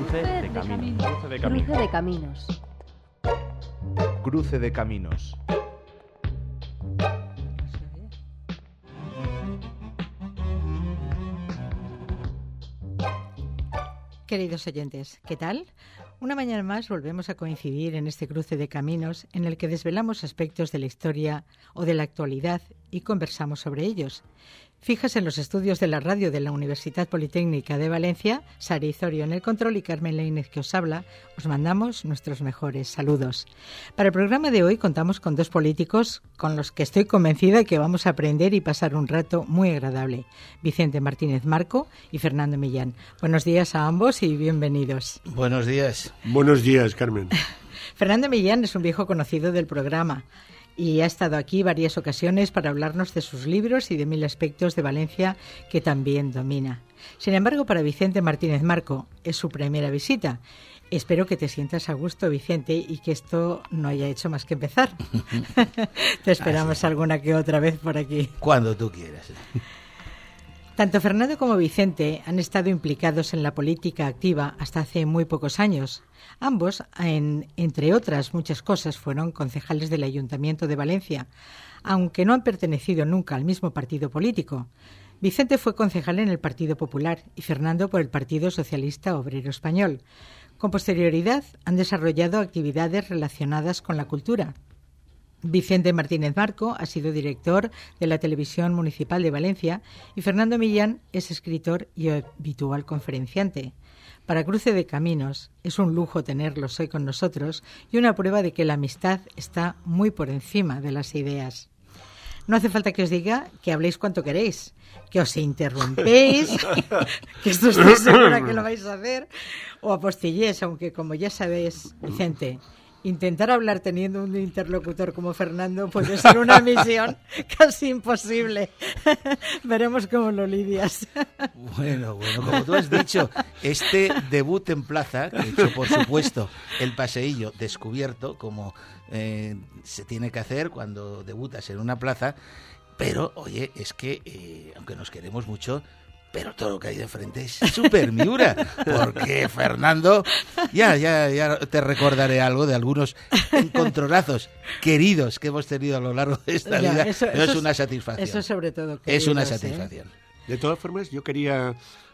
Cruce de caminos. Cruce de caminos. Cruce de caminos. Queridos oyentes, ¿qué tal? Una mañana más volvemos a coincidir en este cruce de caminos en el que desvelamos aspectos de la historia o de la actualidad y conversamos sobre ellos. Fijas en los estudios de la radio de la Universidad Politécnica de Valencia, Sara Izorio en el control y Carmen Laínez que os habla, os mandamos nuestros mejores saludos. Para el programa de hoy contamos con dos políticos con los que estoy convencida que vamos a aprender y pasar un rato muy agradable, Vicente Martínez Marco y Fernando Millán. Buenos días a ambos y bienvenidos. Buenos días. Buenos días, Carmen. Fernando Millán es un viejo conocido del programa y ha estado aquí varias ocasiones para hablarnos de sus libros y de mil aspectos de Valencia que también domina. Sin embargo, para Vicente Martínez Marco es su primera visita. Espero que te sientas a gusto, Vicente, y que esto no haya hecho más que empezar. Te esperamos alguna que otra vez por aquí. Cuando tú quieras. Tanto Fernando como Vicente han estado implicados en la política activa hasta hace muy pocos años. Ambos, entre otras muchas cosas, fueron concejales del Ayuntamiento de Valencia, aunque no han pertenecido nunca al mismo partido político. Vicente fue concejal en el Partido Popular y Fernando por el Partido Socialista Obrero Español. Con posterioridad han desarrollado actividades relacionadas con la cultura. Vicente Martínez Marco ha sido director de la Televisión Municipal de Valencia y Fernando Millán es escritor y habitual conferenciante. Para Cruce de Caminos es un lujo tenerlos hoy con nosotros y una prueba de que la amistad está muy por encima de las ideas. No hace falta que os diga que habléis cuanto queréis, que os interrumpéis, que esto estoy segura que lo vais a hacer, o apostilléis, aunque como ya sabéis, Vicente, intentar hablar teniendo un interlocutor como Fernando puede ser una misión casi imposible. Veremos cómo lo lidias. Bueno, como tú has dicho, este debut en plaza, que he hecho, por supuesto, el paseillo descubierto, como se tiene que hacer cuando debutas en una plaza, pero, oye, es que, aunque nos queremos mucho, pero todo lo que hay de frente es súper miura, porque Fernando, ya te recordaré algo de algunos encontronazos queridos que hemos tenido a lo largo de esta vida. Eso es una satisfacción. Eso sobre todo. Es una satisfacción. De todas formas, yo quería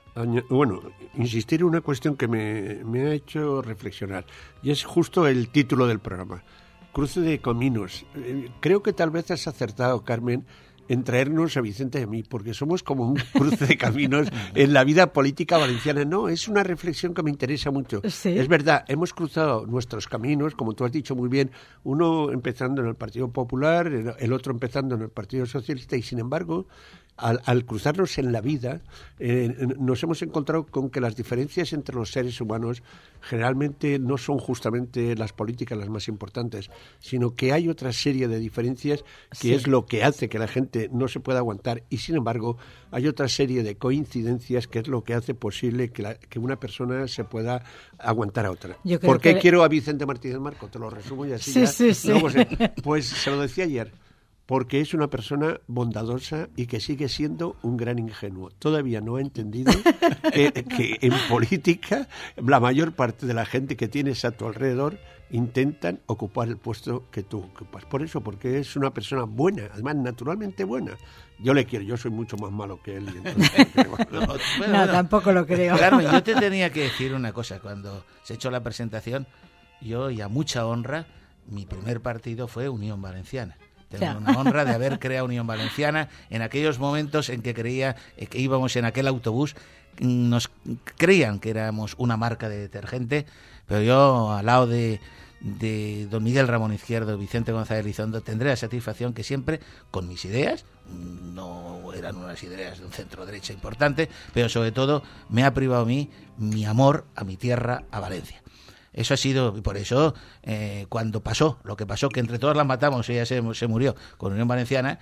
insistir en una cuestión que me ha hecho reflexionar, y es justo el título del programa, Cruce de Caminos. Creo que tal vez has acertado, Carmen, en traernos a Vicente y a mí, porque somos como un cruce de caminos en la vida política valenciana. No, es una reflexión que me interesa mucho. ¿Sí? Es verdad, hemos cruzado nuestros caminos, como tú has dicho muy bien, uno empezando en el Partido Popular, el otro empezando en el Partido Socialista, y sin embargo, al cruzarnos en la vida, nos hemos encontrado con que las diferencias entre los seres humanos generalmente no son justamente las políticas las más importantes, sino que hay otra serie de diferencias que es lo que hace que la gente no se pueda aguantar, y sin embargo hay otra serie de coincidencias que es lo que hace posible que una persona se pueda aguantar a otra. ¿Por qué quiero a Vicente Martínez Marco? Te lo resumo y así Sí. Pues se lo decía ayer. Porque es una persona bondadosa y que sigue siendo un gran ingenuo. Todavía no ha entendido que en política la mayor parte de la gente que tienes a tu alrededor intentan ocupar el puesto que tú ocupas. Por eso, porque es una persona buena, además naturalmente buena. Yo le quiero, yo soy mucho más malo que él. Entonces, no, tampoco lo creo. Carmen, yo te tenía que decir una cosa. Cuando se echó la presentación, yo, y a mucha honra, mi primer partido fue Unión Valenciana. Tengo una honra de haber creado Unión Valenciana en aquellos momentos en que creía que íbamos en aquel autobús, nos creían que éramos una marca de detergente, pero yo al lado de don Miguel Ramón Izquierdo, Vicente González Elizondo, tendré la satisfacción que siempre, con mis ideas, no eran unas ideas de un centro derecha importante, pero sobre todo me ha privado a mí mi amor a mi tierra, a Valencia. Eso ha sido, y por eso, cuando pasó, lo que pasó, que entre todos la matamos, ella se murió con Unión Valenciana,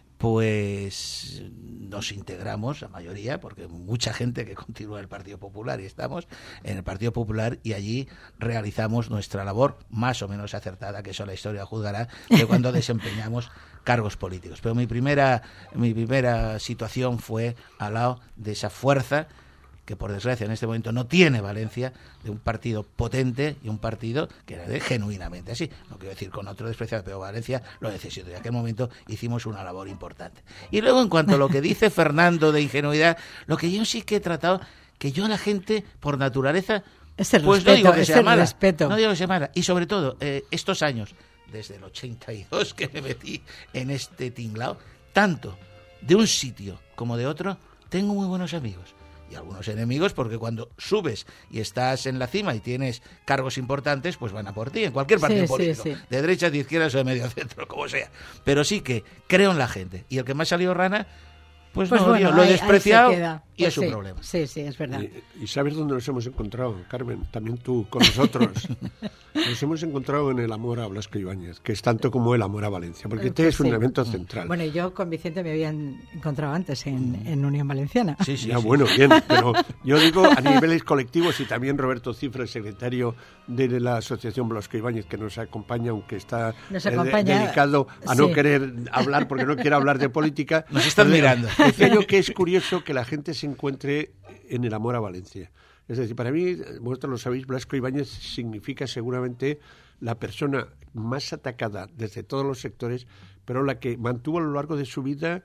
pues nos integramos, la mayoría, porque mucha gente que continúa en el Partido Popular, y estamos en el Partido Popular, y allí realizamos nuestra labor, más o menos acertada, que eso la historia juzgará, de cuando desempeñamos cargos políticos. Pero mi primera situación fue al lado de esa fuerza que por desgracia en este momento no tiene Valencia, de un partido potente y un partido que era genuinamente así. No quiero decir con otro despreciado, pero Valencia lo necesita. Y en aquel momento hicimos una labor importante. Y luego, en cuanto a lo que dice Fernando de ingenuidad, lo que yo sí que he tratado, que yo a la gente, por naturaleza, pues no digo que sea mala. No digo que sea mala. Y sobre todo, estos años, desde el 82 que me metí en este tinglao, tanto de un sitio como de otro, tengo muy buenos amigos. Y algunos enemigos, porque cuando subes y estás en la cima y tienes cargos importantes, pues van a por ti, en cualquier partido político, de derechas, de izquierdas o de medio centro, como sea. Pero sí que creo en la gente. Y el que me ha salido rana, pues no, bueno, lo he despreciado y es un problema. Sí, es verdad. ¿Y sabes dónde nos hemos encontrado, Carmen? También tú con nosotros. Nos hemos encontrado en el amor a Blasco Ibáñez, que es tanto como el amor a Valencia, porque este es un elemento central. Bueno, yo con Vicente me habían encontrado antes en Unión Valenciana. Bueno, bien, pero yo digo a niveles colectivos, y también Roberto Cifra, el secretario de la Asociación Blasco Ibáñez, que nos acompaña, aunque está dedicado a no querer hablar, porque no quiere hablar de política. Nos están mirando. Decía yo que es curioso que la gente se encuentre en el amor a Valencia. Es decir, para mí, vosotros lo sabéis, Blasco Ibáñez significa seguramente la persona más atacada desde todos los sectores, pero la que mantuvo a lo largo de su vida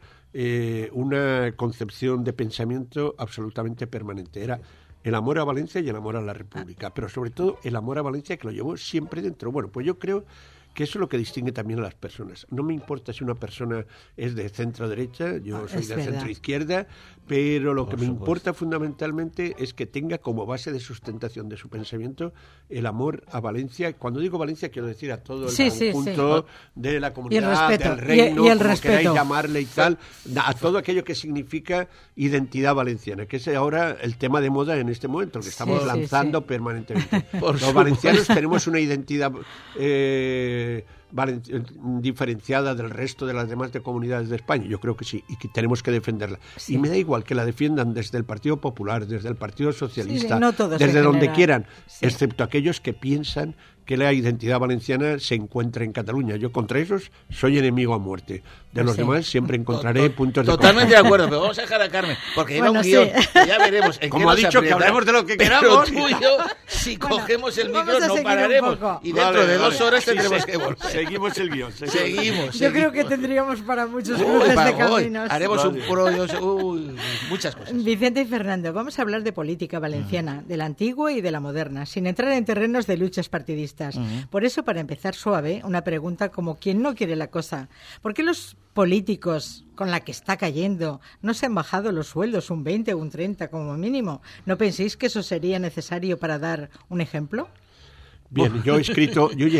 una concepción de pensamiento absolutamente permanente. Era el amor a Valencia y el amor a la República, pero sobre todo el amor a Valencia, que lo llevó siempre dentro. Bueno, pues yo creo que eso es lo que distingue también a las personas. No me importa si una persona es de centro-derecha, yo soy de centro-izquierda, pero lo que me importa fundamentalmente es que tenga como base de sustentación de su pensamiento el amor a Valencia. Cuando digo Valencia quiero decir a todo el conjunto de la comunidad, del reino, y el como respeto. queráis llamarle y tal, a todo aquello que significa identidad valenciana, que es ahora el tema de moda en este momento, que estamos lanzando permanentemente. Los valencianos tenemos una identidad diferenciada del resto de las demás comunidades de España. Yo creo que sí, y que tenemos que defenderla. Y me da igual que la defiendan desde el Partido Popular, desde el Partido Socialista, desde donde quieran, excepto aquellos que piensan que la identidad valenciana se encuentra en Cataluña. Yo contra esos soy enemigo a muerte. De los demás siempre encontraré puntos de totalmente de acuerdo, pero vamos a dejar a Carmen, porque lleva un guión, que ya veremos en como ha dicho, que hablemos de lo que queramos. Pero tú y yo, si cogemos el micro, no pararemos. Y dentro de 2 horas tendremos que volver. Seguimos el guión. Seguimos. Yo creo que tendríamos para muchos cruces de caminos. Haremos un muchas cosas. Vicente y Fernando, vamos a hablar de política valenciana, de la antigua y de la moderna, sin entrar en terrenos de luchas partidistas. Por eso, para empezar suave, una pregunta como quien no quiere la cosa. ¿Por qué los políticos, con la que está cayendo, no se han bajado los sueldos un 20 o un 30 como mínimo? ¿No penséis que eso sería necesario para dar un ejemplo? Bien, yo ya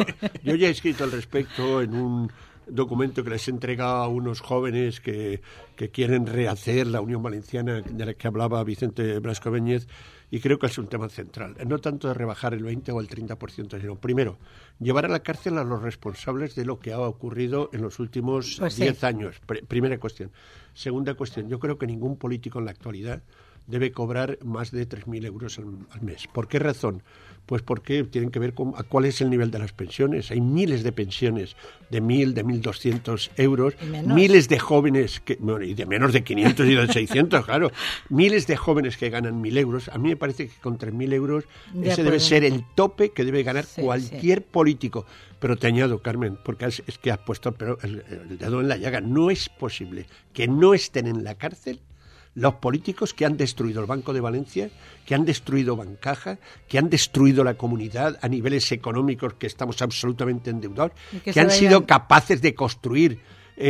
he escrito al respecto en un documento que les he entregado a unos jóvenes que quieren rehacer la Unión Valenciana, de la que hablaba Vicente Blasco Ibáñez, y creo que es un tema central. No tanto de rebajar el 20 o el 30%, sino, primero, llevar a la cárcel a los responsables de lo que ha ocurrido en los últimos 10 años. Primera cuestión. Segunda cuestión, yo creo que ningún político en la actualidad debe cobrar más de 3.000 euros al mes. ¿Por qué razón? Pues porque tienen que ver con cuál es el nivel de las pensiones. Hay miles de pensiones de 1.000, de 1.200 euros, miles de jóvenes, y de menos de 500 y de 600, claro, miles de jóvenes que ganan 1.000 euros. A mí me parece que con 3.000 euros ese debe ser el tope que debe ganar cualquier político. Pero te añado, Carmen, porque es que has puesto el dedo en la llaga. No es posible que no estén en la cárcel los políticos que han destruido el Banco de Valencia, que han destruido Bancaja, que han destruido la comunidad a niveles económicos, que estamos absolutamente endeudados, que han sido capaces de construir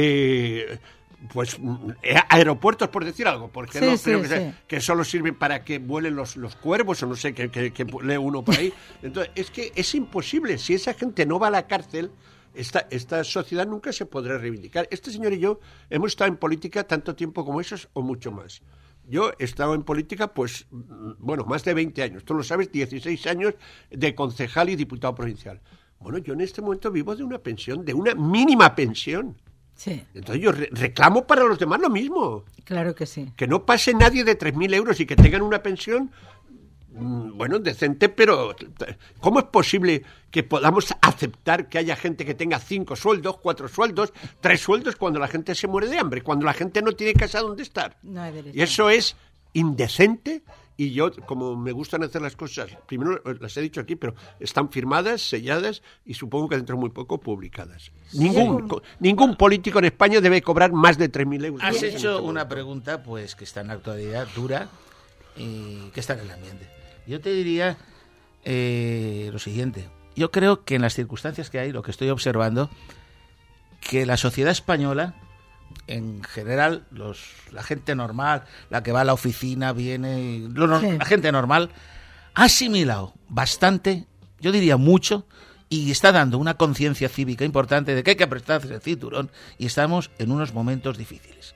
aeropuertos, por decir algo, porque que solo sirven para que vuelen los cuervos, o no sé, que lee uno por ahí. Entonces, es que es imposible. Si esa gente no va a la cárcel, esta sociedad nunca se podrá reivindicar. Este señor y yo hemos estado en política tanto tiempo como esos o mucho más. Yo he estado en política, más de 20 años. Tú lo sabes, 16 años de concejal y diputado provincial. Bueno, yo en este momento vivo de una pensión, de una mínima pensión. Sí. Entonces yo reclamo para los demás lo mismo. Claro que sí. Que no pase nadie de 3.000 euros y que tengan una pensión decente, pero ¿cómo es posible que podamos aceptar que haya gente que tenga 5 sueldos, 4 sueldos, 3 sueldos cuando la gente se muere de hambre, cuando la gente no tiene casa donde estar? No hay derecho. Y eso es indecente. Y yo, como me gustan hacer las cosas, primero las he dicho aquí, pero están firmadas, selladas y supongo que dentro de muy poco publicadas. Ningún político en España debe cobrar más de 3.000 euros. Has hecho una pregunta pues que está en la actualidad, dura, y que está en el ambiente. Yo te diría lo siguiente. Yo creo que en las circunstancias que hay, lo que estoy observando, que la sociedad española, en general, la gente normal, la que va a la oficina, viene, la gente normal, ha asimilado bastante, yo diría mucho, y está dando una conciencia cívica importante de que hay que apretarse el cinturón y estamos en unos momentos difíciles.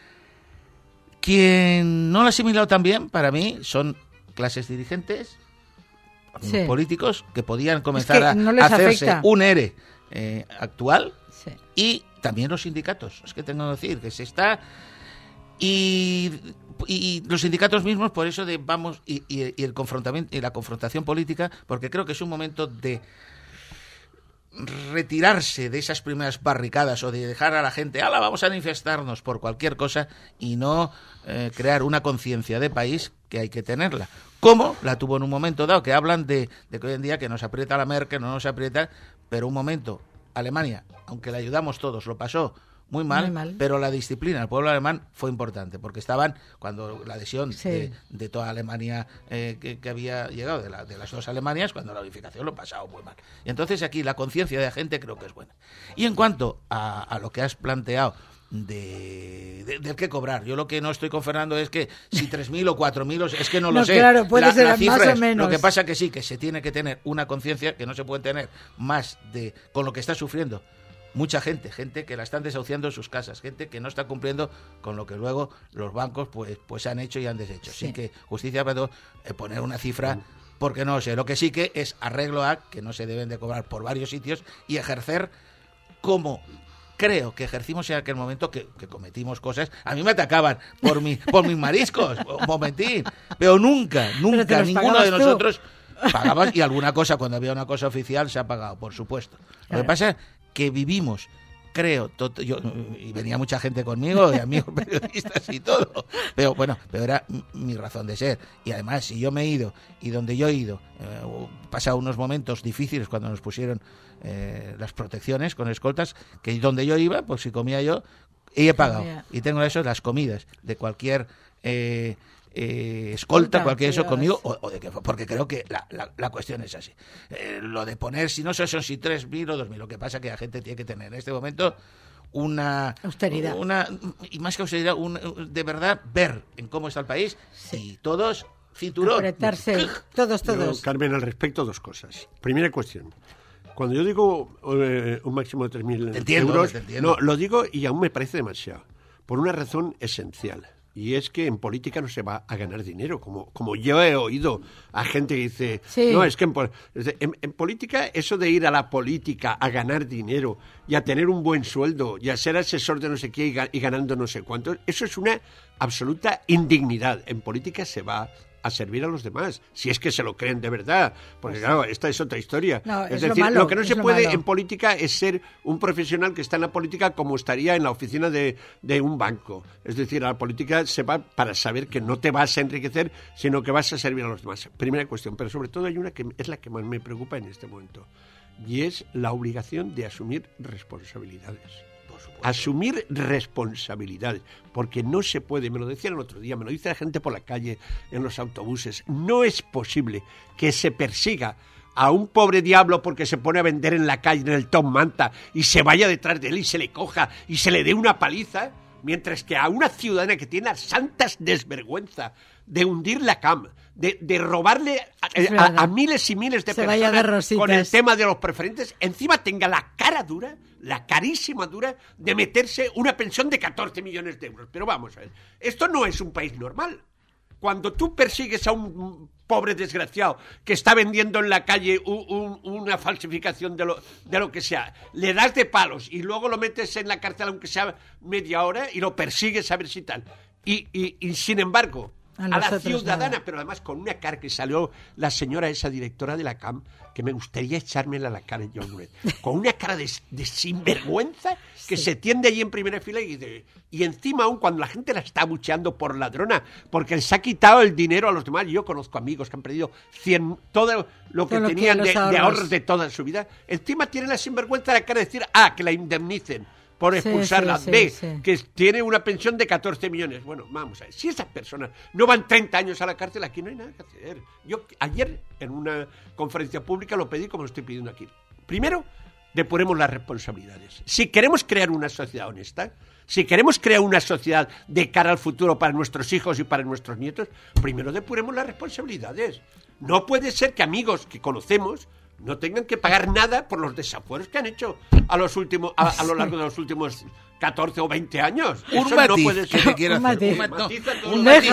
Quien no lo ha asimilado tan bien, para mí, son clases dirigentes, políticos, que podían comenzar a hacerse afecta. Un ERE actual, y también los sindicatos. Es que tengo que decir que se está... Y los sindicatos mismos, por eso vamos y el confrontamiento y la confrontación política, porque creo que es un momento de retirarse de esas primeras barricadas o de dejar a la gente, ¡hala, vamos a manifestarnos por cualquier cosa! Y no crear una conciencia de país que hay que tenerla. Como la tuvo en un momento dado, que hablan de que hoy en día que nos aprieta la Merkel, no nos aprieta, pero un momento... Alemania, aunque le ayudamos todos, lo pasó muy mal, pero la disciplina del pueblo alemán fue importante, porque estaban, cuando la adhesión de toda Alemania que había llegado, de las dos Alemanias, cuando la unificación lo pasaba muy mal. Y entonces aquí la conciencia de la gente creo que es buena. Y en cuanto a lo que has planteado, del que cobrar. Yo lo que no estoy con Fernando es que si 3.000 o 4.000, es que no lo sé. Claro, puede ser la cifra más o menos. Lo que pasa que sí, que se tiene que tener una conciencia que no se puede tener más con lo que está sufriendo mucha gente que la están desahuciando en sus casas, gente que no está cumpliendo con lo que luego los bancos pues han hecho y han deshecho. Así que justicia para poner una cifra, porque no sé. Lo que sí que es arreglo a que no se deben de cobrar por varios sitios y ejercer como... Creo que ejercimos en aquel momento que cometimos cosas. A mí me atacaban por mis mariscos, un momentín. Pero nunca ninguno de nosotros pagamos. Y alguna cosa, cuando había una cosa oficial, se ha pagado, por supuesto. Lo que pasa es que vivimos, creo, y venía mucha gente conmigo, y amigos periodistas y todo. Pero bueno, era mi razón de ser. Y además, si yo me he ido, y donde yo he ido, he pasado unos momentos difíciles cuando nos pusieron las protecciones con escoltas, que donde yo iba, pues si comía yo, y he pagado. Y tengo eso, las comidas de cualquier escolta, cualquier eso conmigo, porque creo que la cuestión es así. Lo de poner, si no son si 3.000 o 2.000, lo que pasa que la gente tiene que tener en este momento una austeridad, y más que austeridad, de verdad ver en cómo está el país y todos cinturón. Apretarse, todos. Yo, Carmen, al respecto, dos cosas. Primera cuestión. Cuando yo digo un máximo de 3.000 euros, no, lo digo y aún me parece demasiado, por una razón esencial. Y es que en política no se va a ganar dinero, como yo he oído a gente que dice, no, es que en política eso de ir a la política a ganar dinero y a tener un buen sueldo y a ser asesor de no sé qué y ganando no sé cuánto, eso es una absoluta indignidad. En política se va a servir a los demás, si es que se lo creen de verdad, porque claro, esta es otra historia. No, es decir, lo que no se puede en política es ser un profesional que está en la política como estaría en la oficina de un banco. Es decir, a la política se va para saber que no te vas a enriquecer, sino que vas a servir a los demás. Primera cuestión, pero sobre todo hay una que es la que más me preocupa en este momento, y es la obligación de asumir responsabilidades. Asumir responsabilidades, porque no se puede, me lo decían el otro día, me lo dice la gente por la calle, en los autobuses, no es posible que se persiga a un pobre diablo porque se pone a vender en la calle, en el Tom Manta, y se vaya detrás de él y se le coja y se le dé una paliza, mientras que a una ciudadana que tiene la santa desvergüenza de hundir la cama, de robarle a miles y miles de personas con el tema de los preferentes, encima tenga la cara dura, la carísima dura, de meterse una pensión de 14 millones de euros. Pero vamos a ver, esto no es un país normal. Cuando tú persigues a un pobre desgraciado que está vendiendo en la calle una falsificación de lo que sea, le das de palos y luego lo metes en la cárcel aunque sea media hora y lo persigues a ver si tal. Y sin embargo, a la ciudadana, nada. Pero además con una cara que salió la señora esa directora de la CAM, que me gustaría echármela a la cara, John Nuet, con una cara de sinvergüenza que se tiende allí en primera fila y encima aún cuando la gente la está abucheando por ladrona, porque les ha quitado el dinero a los demás. Yo conozco amigos que han perdido todo lo que tenían de ahorros de toda su vida. Encima tiene la sinvergüenza de la cara de decir, que la indemnicen por expulsarla, que tiene una pensión de 14 millones. Bueno, vamos a ver, si esas personas no van 30 años a la cárcel, aquí no hay nada que hacer. Yo ayer en una conferencia pública lo pedí como lo estoy pidiendo aquí. Primero, depuremos las responsabilidades. Si queremos crear una sociedad honesta, si queremos crear una sociedad de cara al futuro para nuestros hijos y para nuestros nietos, primero depuremos las responsabilidades. No puede ser que amigos que conocemos no tengan que pagar nada por los desafueros que han hecho a lo largo de los últimos 14 o 20 años. Un matiz, no puede ser. Que te quiero hacer. Un matiz.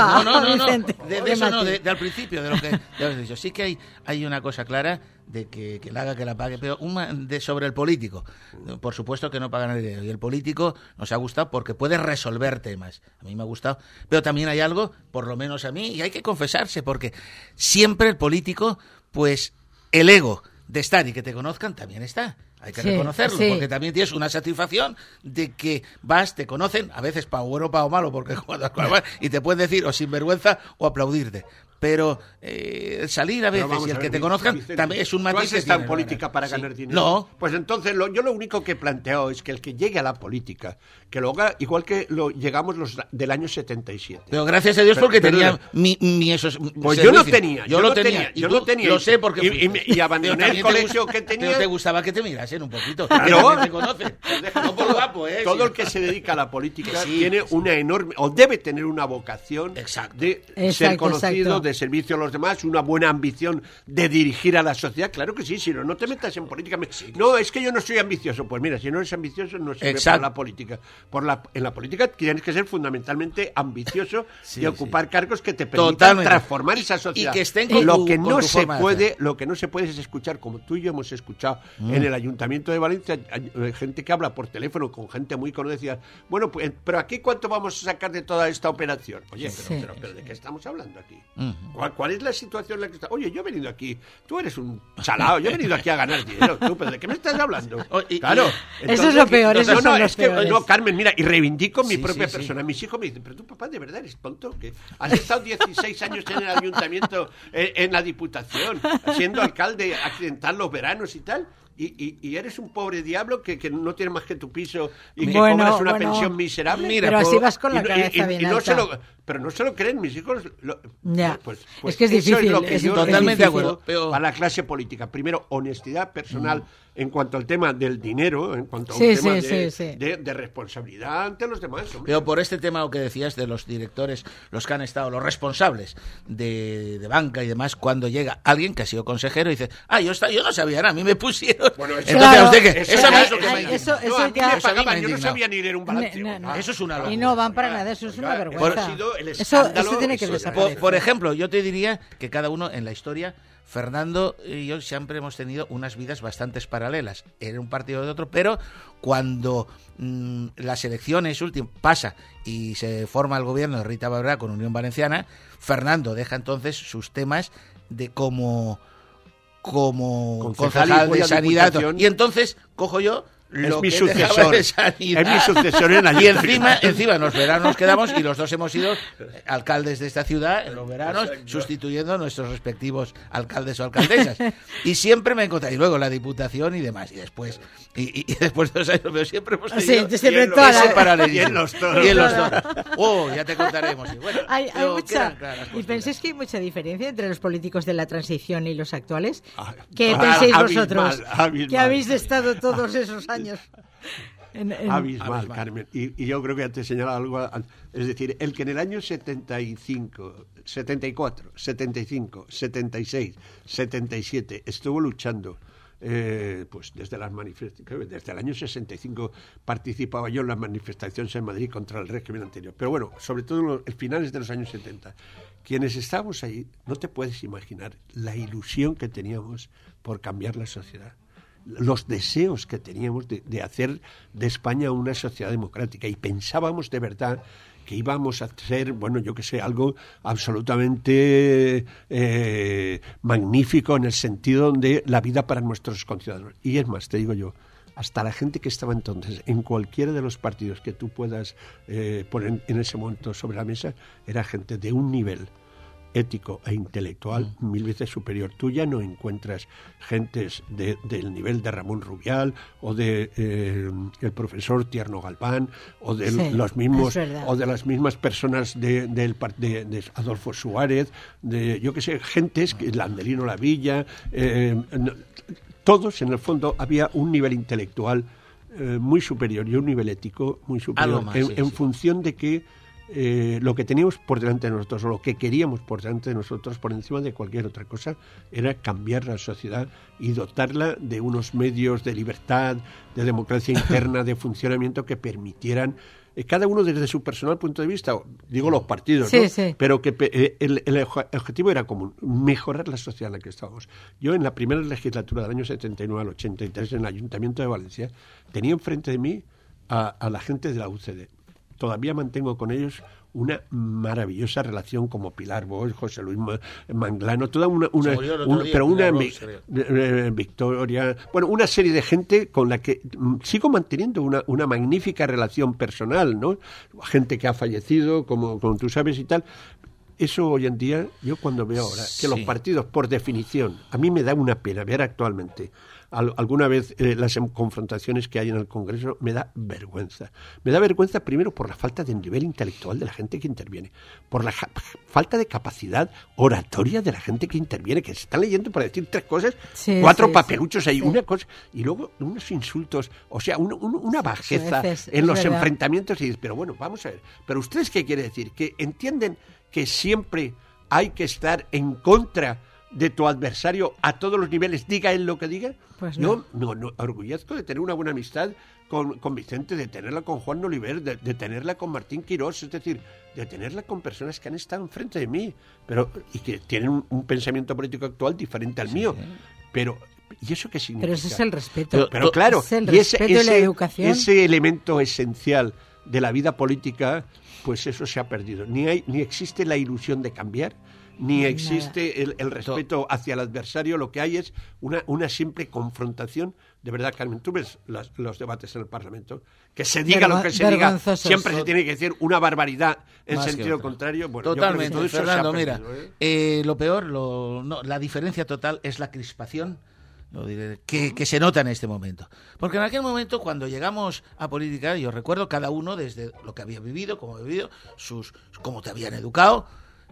No, de al principio, de lo que has dicho. Sí que hay una cosa clara de que la haga, que la pague, pero sobre el político. Por supuesto que no pagan el dinero. Y el político nos ha gustado porque puede resolver temas. A mí me ha gustado. Pero también hay algo, por lo menos a mí, y hay que confesarse, porque siempre el político, pues el ego de estar y que te conozcan también está. Hay que reconocerlo, porque también tienes una satisfacción de que te conocen, a veces para bueno o para malo, porque cuando y te pueden decir o sinvergüenza o aplaudirte. Pero salir a veces y el que te conozcan Vicente, también es un matiz. ¿Tú has estado en política para ganar dinero? No. Pues entonces yo lo único que planteo es que el que llegue a la política, que lo haga igual que llegamos los del año 77. Pero gracias a Dios porque tenía esos pues yo no tenía. Yo no tenía. Lo sé porque y abandoné el colegio que tenía. Pero te gustaba que te mirasen un poquito. Claro. Te conocen. No por guapo, todo el que se dedica a la política tiene una enorme, o debe tener una vocación de ser conocido, de servicio a los demás, una buena ambición de dirigir a la sociedad. Claro que sí, si no te metas en política. No, es que yo no soy ambicioso. Pues mira, si no eres ambicioso no sirve para la política. En la política tienes que ser fundamentalmente ambicioso y ocupar cargos que te permitan transformar esa sociedad. Y que estén lo que no se puede es escuchar, como tú y yo hemos escuchado en el Ayuntamiento de Valencia, gente que habla por teléfono con gente muy conocida. Bueno, pues, pero aquí ¿cuánto vamos a sacar de toda esta operación? Oye, pero ¿de qué estamos hablando aquí? ¿Cuál es la situación en la que está? Oye, yo he venido aquí, tú eres un chalao, yo he venido aquí a ganar dinero, tú, pero ¿de qué me estás hablando? Claro. Entonces, eso es lo peor, eso son los peores. No, Carmen, mira, y reivindico mi propia persona. Mis hijos me dicen, pero tú, papá, ¿de verdad eres tonto? ¿Que has estado 16 años en el ayuntamiento, en la diputación, siendo alcalde accidental los veranos y tal? Y eres un pobre diablo que no tiene más que tu piso y que cobras una pensión miserable. Mira, pero así vas con la cabeza bien alta. Pero no se lo creen mis hijos. Pues es que es difícil. Eso es lo que yo totalmente de acuerdo. Para la clase política. Primero, honestidad personal en cuanto al tema del dinero, en cuanto a un tema de responsabilidad ante los demás. Hombre. Pero por este tema que decías de los directores, los que han estado, los responsables de banca y demás, cuando llega alguien que ha sido consejero y dice, yo no sabía nada, a mí me pusieron. Bueno, entonces, claro, ¿usted qué? Eso yo no sabía ni leer un balance. Eso es una locura. Y no van para nada, eso es una vergüenza. Eso tiene que desaparecer. Por ejemplo, yo te diría que cada uno en la historia, Fernando y yo siempre hemos tenido unas vidas bastante paralelas. Era un partido de otro, pero cuando las elecciones pasa y se forma el gobierno de Rita Barberá con Unión Valenciana, Fernando deja entonces sus temas de como concejal de sanidad. Y entonces cojo yo es mi sucesor. Es mi sucesor en la Y encima en los veranos nos quedamos y los dos hemos sido alcaldes de esta ciudad en los veranos, sustituyendo a nuestros respectivos alcaldes o alcaldesas. Y siempre me encontré, y luego la diputación y demás, y después de 2 años, pero siempre hemos tenido ese paralelismo. Y en los toros. Ya te contaremos. Y bueno, hay mucha, ¿y pensáis que hay mucha diferencia entre los políticos de la transición y los actuales? ¿Qué pensáis vosotros? Que habéis estado todos esos años. Abismal, Carmen. Y yo creo que te he señalado algo. Es decir, el que en el año 75, 74, 75, 76, 77 estuvo luchando, pues desde las manifestaciones, desde el año 65 participaba yo en las manifestaciones en Madrid contra el régimen anterior. Pero bueno, sobre todo en finales de los años 70. Quienes estábamos ahí, no te puedes imaginar la ilusión que teníamos por cambiar la sociedad. Los deseos que teníamos de hacer de España una sociedad democrática, y pensábamos de verdad que íbamos a hacer, bueno, yo qué sé, algo absolutamente magnífico en el sentido de la vida para nuestros conciudadanos. Y es más, te digo yo, hasta la gente que estaba entonces en cualquiera de los partidos que tú puedas poner en ese momento sobre la mesa, era gente de un nivel ético e intelectual 1000 veces superior. Tú ya no encuentras gentes del nivel de Ramón Rubial o de el profesor Tierno Galván o de los mismos o de las mismas personas de Adolfo Suárez, de yo que sé, gentes, Landelino Lavilla, todos en el fondo había un nivel intelectual muy superior y un nivel ético muy superior más, en función de que lo que teníamos por delante de nosotros, o lo que queríamos por delante de nosotros, por encima de cualquier otra cosa, era cambiar la sociedad y dotarla de unos medios de libertad, de democracia interna, de funcionamiento que permitieran, cada uno desde su personal punto de vista, digo los partidos, ¿no? Sí. Pero que el objetivo era común, mejorar la sociedad en la que estábamos. Yo en la primera legislatura del año 79 al 83 en el Ayuntamiento de Valencia tenía enfrente de mí a la gente de la UCD. Todavía mantengo con ellos una maravillosa relación, como Pilar Bosch, José Luis Manglano, toda Victoria, bueno, una serie de gente con la que sigo manteniendo una magnífica relación personal, ¿no? Gente que ha fallecido, como tú sabes y tal. Eso hoy en día, yo cuando veo ahora que los partidos, por definición, a mí me da una pena ver actualmente alguna vez las confrontaciones que hay en el Congreso, me da vergüenza. Me da vergüenza primero por la falta de nivel intelectual de la gente que interviene, por la falta de capacidad oratoria de la gente que interviene, que se están leyendo para decir 3 cosas, 4 papeluchos ahí, una cosa, y luego unos insultos, o sea, una bajeza en los enfrentamientos, y dices, pero bueno, vamos a ver, pero ¿ustedes qué quiere decir? ¿Que entienden que siempre hay que estar en contra de tu adversario a todos los niveles, diga él lo que diga? Pues no. Yo no orgullezco de tener una buena amistad con Vicente, de tenerla con Juan Oliver, de tenerla con Martín Quirós, es decir, de tenerla con personas que han estado enfrente de mí, y que tienen un pensamiento político actual diferente al mío. Pero ¿y eso qué significa? Pero ese es el respeto. Pero claro, es el respeto y la educación. Ese elemento esencial de la vida política, pues eso se ha perdido. Ni existe la ilusión de cambiar, ni existe el respeto hacia el adversario. Lo que hay es una simple confrontación. De verdad, Carmen, tú ves los debates en el Parlamento, que se diga lo que se diga, siempre se tiene que decir una barbaridad en sentido contrario. Bueno, totalmente, todo eso Fernando, mira, lo peor, la diferencia total es la crispación que se nota en este momento. Porque en aquel momento, cuando llegamos a política, yo recuerdo cada uno desde lo que había vivido, cómo te habían educado,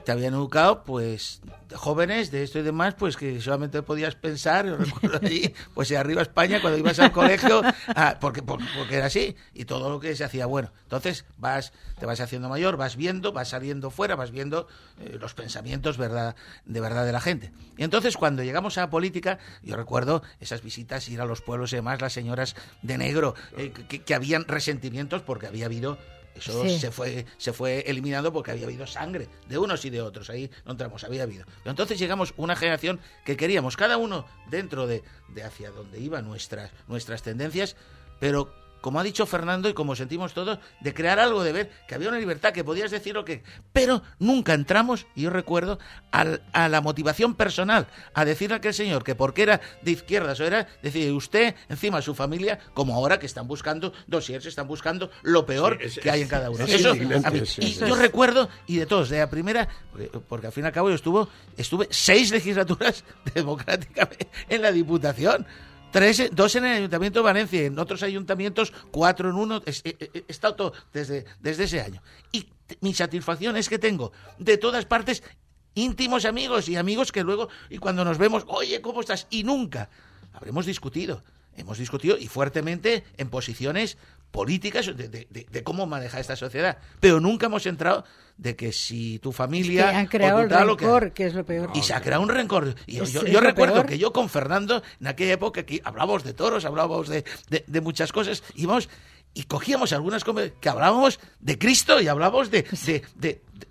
pues de jóvenes, de esto y demás, pues que solamente podías pensar, yo recuerdo allí, pues arriba España, cuando ibas al colegio, porque era así, y todo lo que se hacía bueno. Entonces te vas haciendo mayor, vas viendo, vas saliendo fuera, vas viendo los pensamientos de verdad de la gente. Y entonces cuando llegamos a la política, yo recuerdo esas visitas, ir a los pueblos y demás, las señoras de negro, que habían resentimientos porque había habido... Eso se fue eliminando porque había habido sangre de unos y de otros. Ahí no entramos, había habido. Pero entonces llegamos una generación que queríamos, cada uno dentro de hacia donde iban nuestras tendencias, pero como ha dicho Fernando y como sentimos todos, de crear algo, de ver que había una libertad, que podías decir lo que... Pero nunca entramos, y yo recuerdo, a la motivación personal, a decirle a aquel señor que porque era de izquierdas o era, decir, usted, encima su familia, como ahora que están buscando dossiers, están buscando lo peor que hay en cada uno. Yo recuerdo, y de todos, de la primera, porque al fin y al cabo yo estuve 6 legislaturas democráticamente en la Diputación. 2 en el Ayuntamiento de Valencia, en otros ayuntamientos 4 en uno, he estado todo desde ese año. Y mi satisfacción es que tengo de todas partes íntimos amigos y amigos que luego, y cuando nos vemos, oye, ¿cómo estás? Y nunca hemos discutido y fuertemente en posiciones políticas de cómo manejar esta sociedad, pero nunca hemos entrado de que si tu familia... Es que han creado el rencor, que es lo peor. Y se ha creado un rencor. Yo recuerdo que yo con Fernando, en aquella época, que hablábamos de toros, hablábamos de muchas cosas, y cogíamos algunas cosas que hablábamos de Cristo y hablábamos de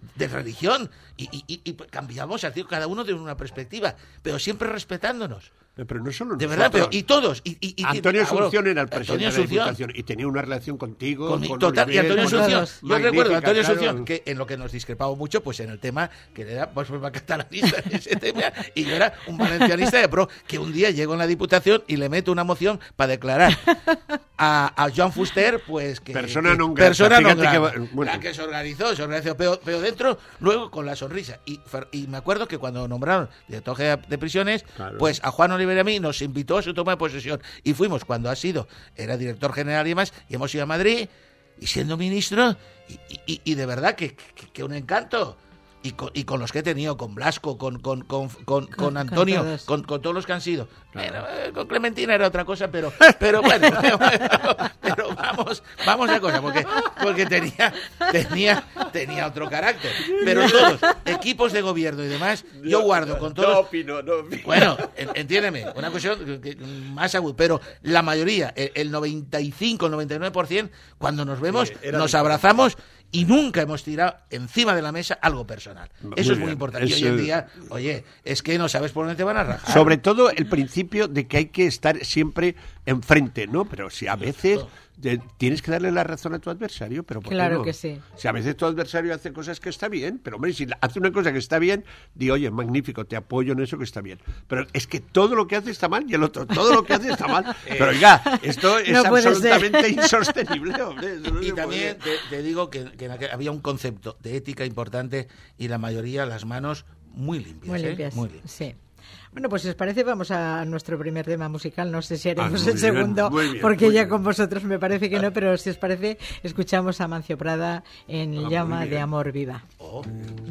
religión, y cambiábamos, cada uno de una perspectiva, pero siempre respetándonos. Pero no solo de nosotros. verdad, pero y todos. Y Antonio Asunción era el presidente Antonio de la Diputación y tenía una relación contigo. Con total, Oliver, y Antonio Asunción, yo recuerdo a Antonio claro. Asunción, que en lo que nos discrepaba mucho, pues en el tema, que le era pues catalanista en ese tema, y yo era un valencianista de pro, que un día llego en la Diputación y le meto una moción para declarar a Joan Fuster, pues que... Persona non grata. Persona non Fíjate grata. bueno. La que se organizó, pero dentro, luego con la sonrisa. Y me acuerdo que cuando nombraron director general de prisiones, Claro. pues a Juan Oliver y a mí nos invitó a su toma de posesión. Y fuimos cuando era director general y demás, y hemos ido a Madrid, y siendo ministro, y de verdad que un encanto. Y con los que he tenido, con Blasco, con Antonio, con todos los que han sido. Claro. Con Clementina era otra cosa, pero bueno, pero vamos a cosa, porque tenía otro carácter. Pero todos, equipos de gobierno y demás, yo guardo con todos. No opino. Bueno, entiéndeme, una cuestión más aguda, pero la mayoría, el 95, el 99%, cuando nos vemos, nos abrazamos y nunca hemos tirado encima de la mesa algo personal. Eso es muy importante. Y hoy en día, oye, es que no sabes por dónde te van a rajar. Sobre todo el principio de que hay que estar siempre enfrente, ¿no? Pero si a veces tienes que darle la razón a tu adversario, pero ¿por Claro qué no? que sí. Si a veces tu adversario hace cosas que está bien, pero hombre, si hace una cosa que está bien, di, oye, magnífico, te apoyo en eso que está bien. Pero es que todo lo que hace está mal y el otro, todo lo que hace está mal. Pero oiga, esto es No puede absolutamente ser. insostenible, hombre. Eso no Y se también puede. te digo que había un concepto de ética importante y la mayoría las manos muy limpias. Muy limpias, Muy limpias. sí. Bueno, pues si os parece vamos a nuestro primer tema musical. No sé si haremos muy el segundo, bien, muy bien, porque muy ya bien. con vosotros me parece que no, pero si os parece, escuchamos a Amancio Prada en Llama muy de bien. Amor Viva. Oh.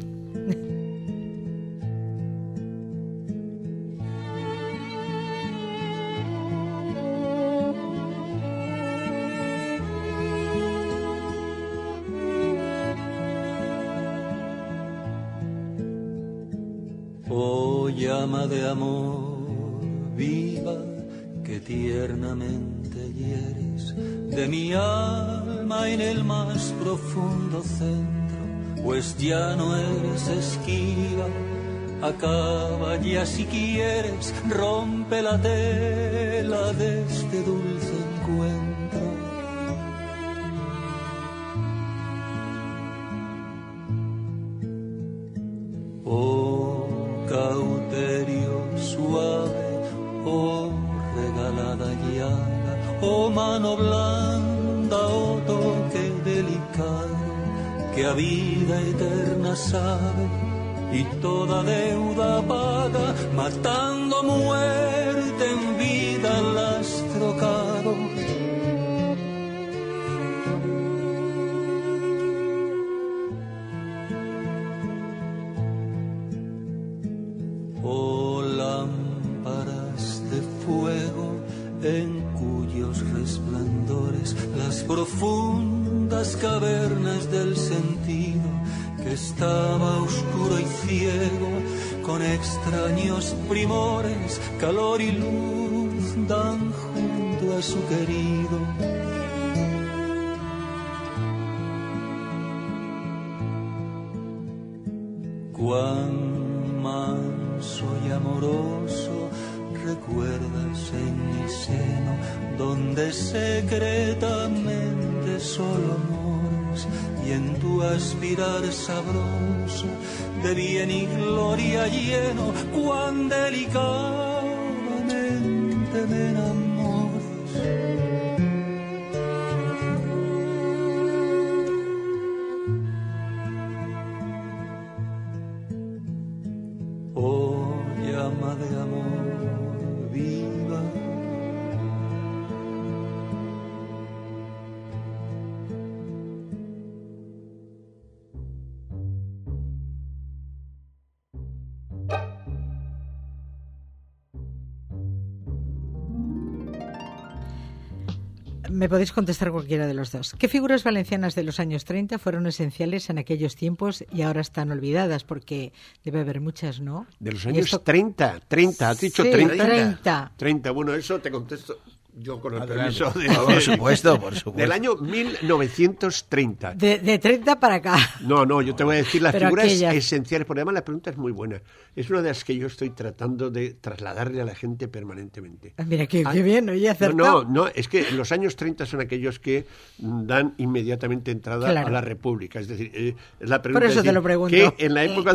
Oh llama de amor viva que tiernamente hieres de mi alma en el más profundo centro, pues ya no eres esquiva, acaba ya si quieres, rompe la tela de este dulce encuentro. Oh cauterio suave, oh regalada llaga, oh mano blanda, oh toque delicado, que a vida eterna sabe y toda deuda paga, matando muerte en vida la has trocado. Oh lámparas de fuego en cuyos resplandores las profundas cavernas del sentido que estaba oscuro y ciego con extraños primores, calor y luz dan junto a su querido. Cuán manso y amoroso recuerdas en mi seno, donde secretamente solo amores, y en tu aspirar sabroso de bien y gloria lleno, cuán delicadamente me enamoras. Oh llama de amor viva, Me podéis contestar cualquiera de los dos. ¿Qué figuras valencianas de los años 30 fueron esenciales en aquellos tiempos y ahora están olvidadas? Porque debe haber muchas, ¿no? De los Y años esto- 30, ¿has dicho Sí, 30? 30. 30, bueno, eso te contesto. Yo con el Adelante. permiso de... Por supuesto, por supuesto. Del año 1930. De 30 para acá. No, yo te voy a decir las Pero figuras aquellas. esenciales, porque además la pregunta es muy buena. Es una de las que yo estoy tratando de trasladarle a la gente permanentemente. Mira, qué bien, oye, acertado. No, es que los años 30 son aquellos que dan inmediatamente entrada Claro. a la República. Es decir, la pregunta Por eso es te lo pregunto. que en la época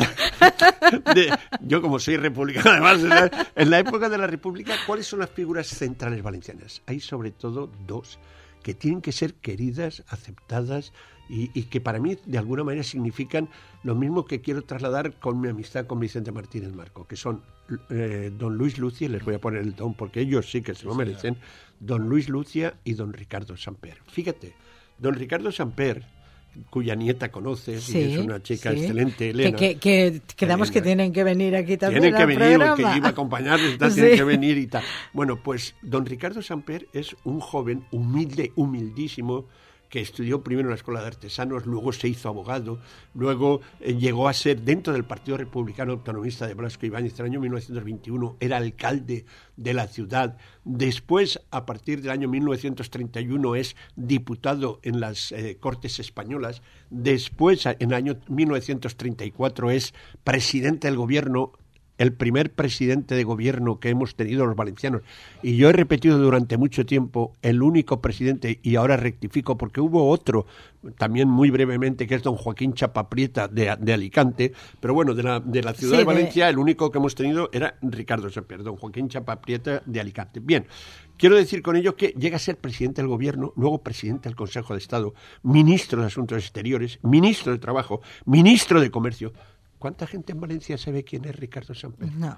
yo como soy republicano además, en la época de la República, ¿cuáles son las figuras centrales valencianas? Hay sobre todo dos que tienen que ser queridas, aceptadas y que para mí de alguna manera significan lo mismo que quiero trasladar con mi amistad con Vicente Martínez Marco, que son don Luis Lucia, les voy a poner el don porque ellos sí que se lo merecen, don Luis Lucia y don Ricardo Samper. Fíjate, don Ricardo Samper, cuya nieta conoces, y es una chica excelente, Elena. Que quedamos que tienen que venir aquí también. Tienen que venir, programa. que iba a acompañarles, Sí. tienen que venir y tal. Bueno, pues don Ricardo Samper es un joven humildísimo, que estudió primero en la Escuela de Artesanos, luego se hizo abogado, luego llegó a ser, dentro del Partido Republicano Autonomista de Blasco Ibáñez, en el año 1921, era alcalde de la ciudad. Después, a partir del año 1931, es diputado en las Cortes Españolas. Después, en el año 1934, es presidente del gobierno, el primer presidente de gobierno que hemos tenido los valencianos. Y yo he repetido durante mucho tiempo, el único presidente, y ahora rectifico porque hubo otro, también muy brevemente, que es don Joaquín Chapaprieta de Alicante, pero bueno, de la ciudad de Valencia, el único que hemos tenido era Ricardo Samper, don Joaquín Chapaprieta de Alicante. Bien, quiero decir con ello que llega a ser presidente del gobierno, luego presidente del Consejo de Estado, ministro de Asuntos Exteriores, ministro de Trabajo, ministro de Comercio. ¿Cuánta gente en Valencia sabe quién es Ricardo Samper? No.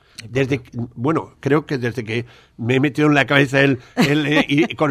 Creo que desde que me he metido en la cabeza con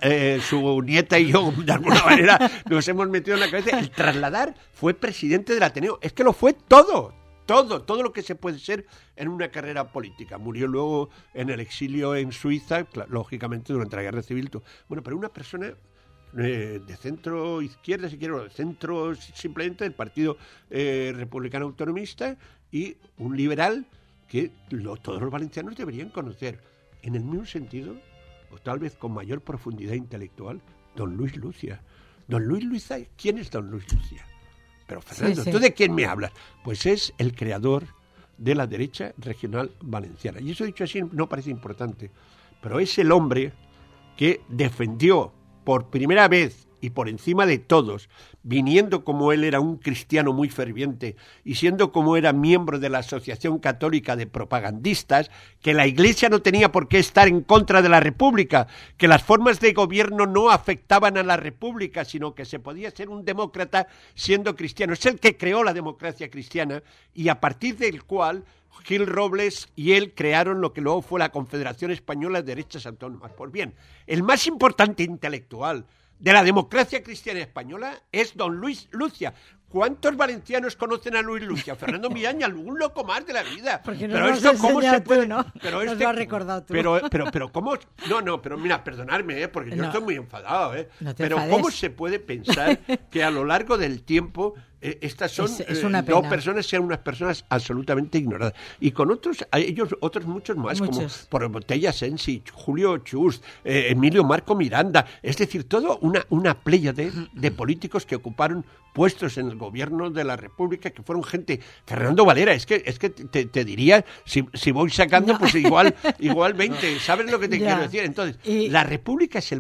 su nieta y yo, de alguna manera, nos hemos metido en la cabeza. El trasladar fue presidente del Ateneo. Es que lo fue todo lo que se puede ser en una carrera política. Murió luego en el exilio en Suiza, lógicamente durante la Guerra Civil. Bueno, pero una persona de centro izquierda, si quiero, de centro simplemente del Partido Republicano Autonomista, y un liberal que todos los valencianos deberían conocer. En el mismo sentido, o tal vez con mayor profundidad intelectual, don Luis Lucia. Don Luis Lucia, ¿quién es don Luis Lucia? Pero Fernando, ¿tú de quién me hablas? Pues es el creador de la derecha regional valenciana. Y eso dicho así no parece importante, pero es el hombre que defendió por primera vez y por encima de todos, viniendo como él era un cristiano muy ferviente y siendo como era miembro de la Asociación Católica de Propagandistas, que la Iglesia no tenía por qué estar en contra de la República, que las formas de gobierno no afectaban a la República, sino que se podía ser un demócrata siendo cristiano. Es el que creó la democracia cristiana y a partir del cual Gil Robles y él crearon lo que luego fue la Confederación Española de Derechas Autónomas. Pues bien, el más importante intelectual de la democracia cristiana española es don Luis Lucia. ¿Cuántos valencianos conocen a Luis Lucia? Fernando Millán, algún loco más de la vida. Porque pero esto cómo se puede, tú, ¿no? Pero nos lo has recordado tú. Pero cómo, pero mira, perdonadme, porque yo estoy muy enfadado, no te pero enfades. cómo se puede pensar que a lo largo del tiempo estas son es una dos pena. personas, sean unas personas absolutamente ignoradas. Y con otros muchos más, como por Botella Sensi, Julio Chust, Emilio Marco Miranda, es decir, todo una pléyade de políticos que ocuparon puestos en el gobierno de la República, que fueron gente. Fernando Valera, es que te diría, si voy sacando, pues igual 20, ¿sabes lo que te quiero decir? Entonces, la República es el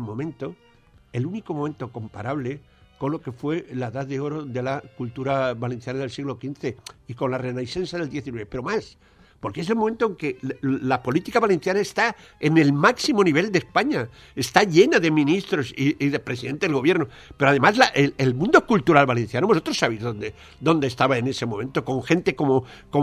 único momento comparable con lo que fue la edad de oro de la cultura valenciana del siglo XV y con la Renaissance del XIX, pero más, porque es el momento en que la política valenciana está en el máximo nivel de España, está llena de ministros y de presidentes del gobierno, pero además el mundo cultural valenciano, vosotros sabéis dónde estaba en ese momento, con gente como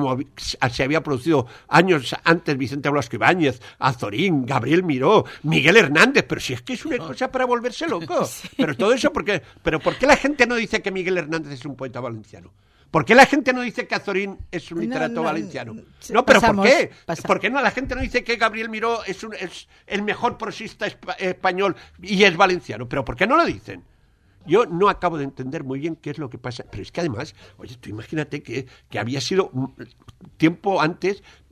se había producido años antes Vicente Blasco Ibáñez, Azorín, Gabriel Miró, Miguel Hernández, pero si es que es una cosa para volverse loco. Sí. Pero todo eso, ¿por qué la gente no dice que Miguel Hernández es un poeta valenciano? ¿Por qué la gente no dice que Azorín es un literato valenciano? No, pero ¿por qué? ¿Por qué no la gente no dice que Gabriel Miró es el mejor prosista español y es valenciano? ¿Pero por qué no lo dicen? Yo no acabo de entender muy bien qué es lo que pasa, pero es que además, oye, tú imagínate que había sido tiempo antes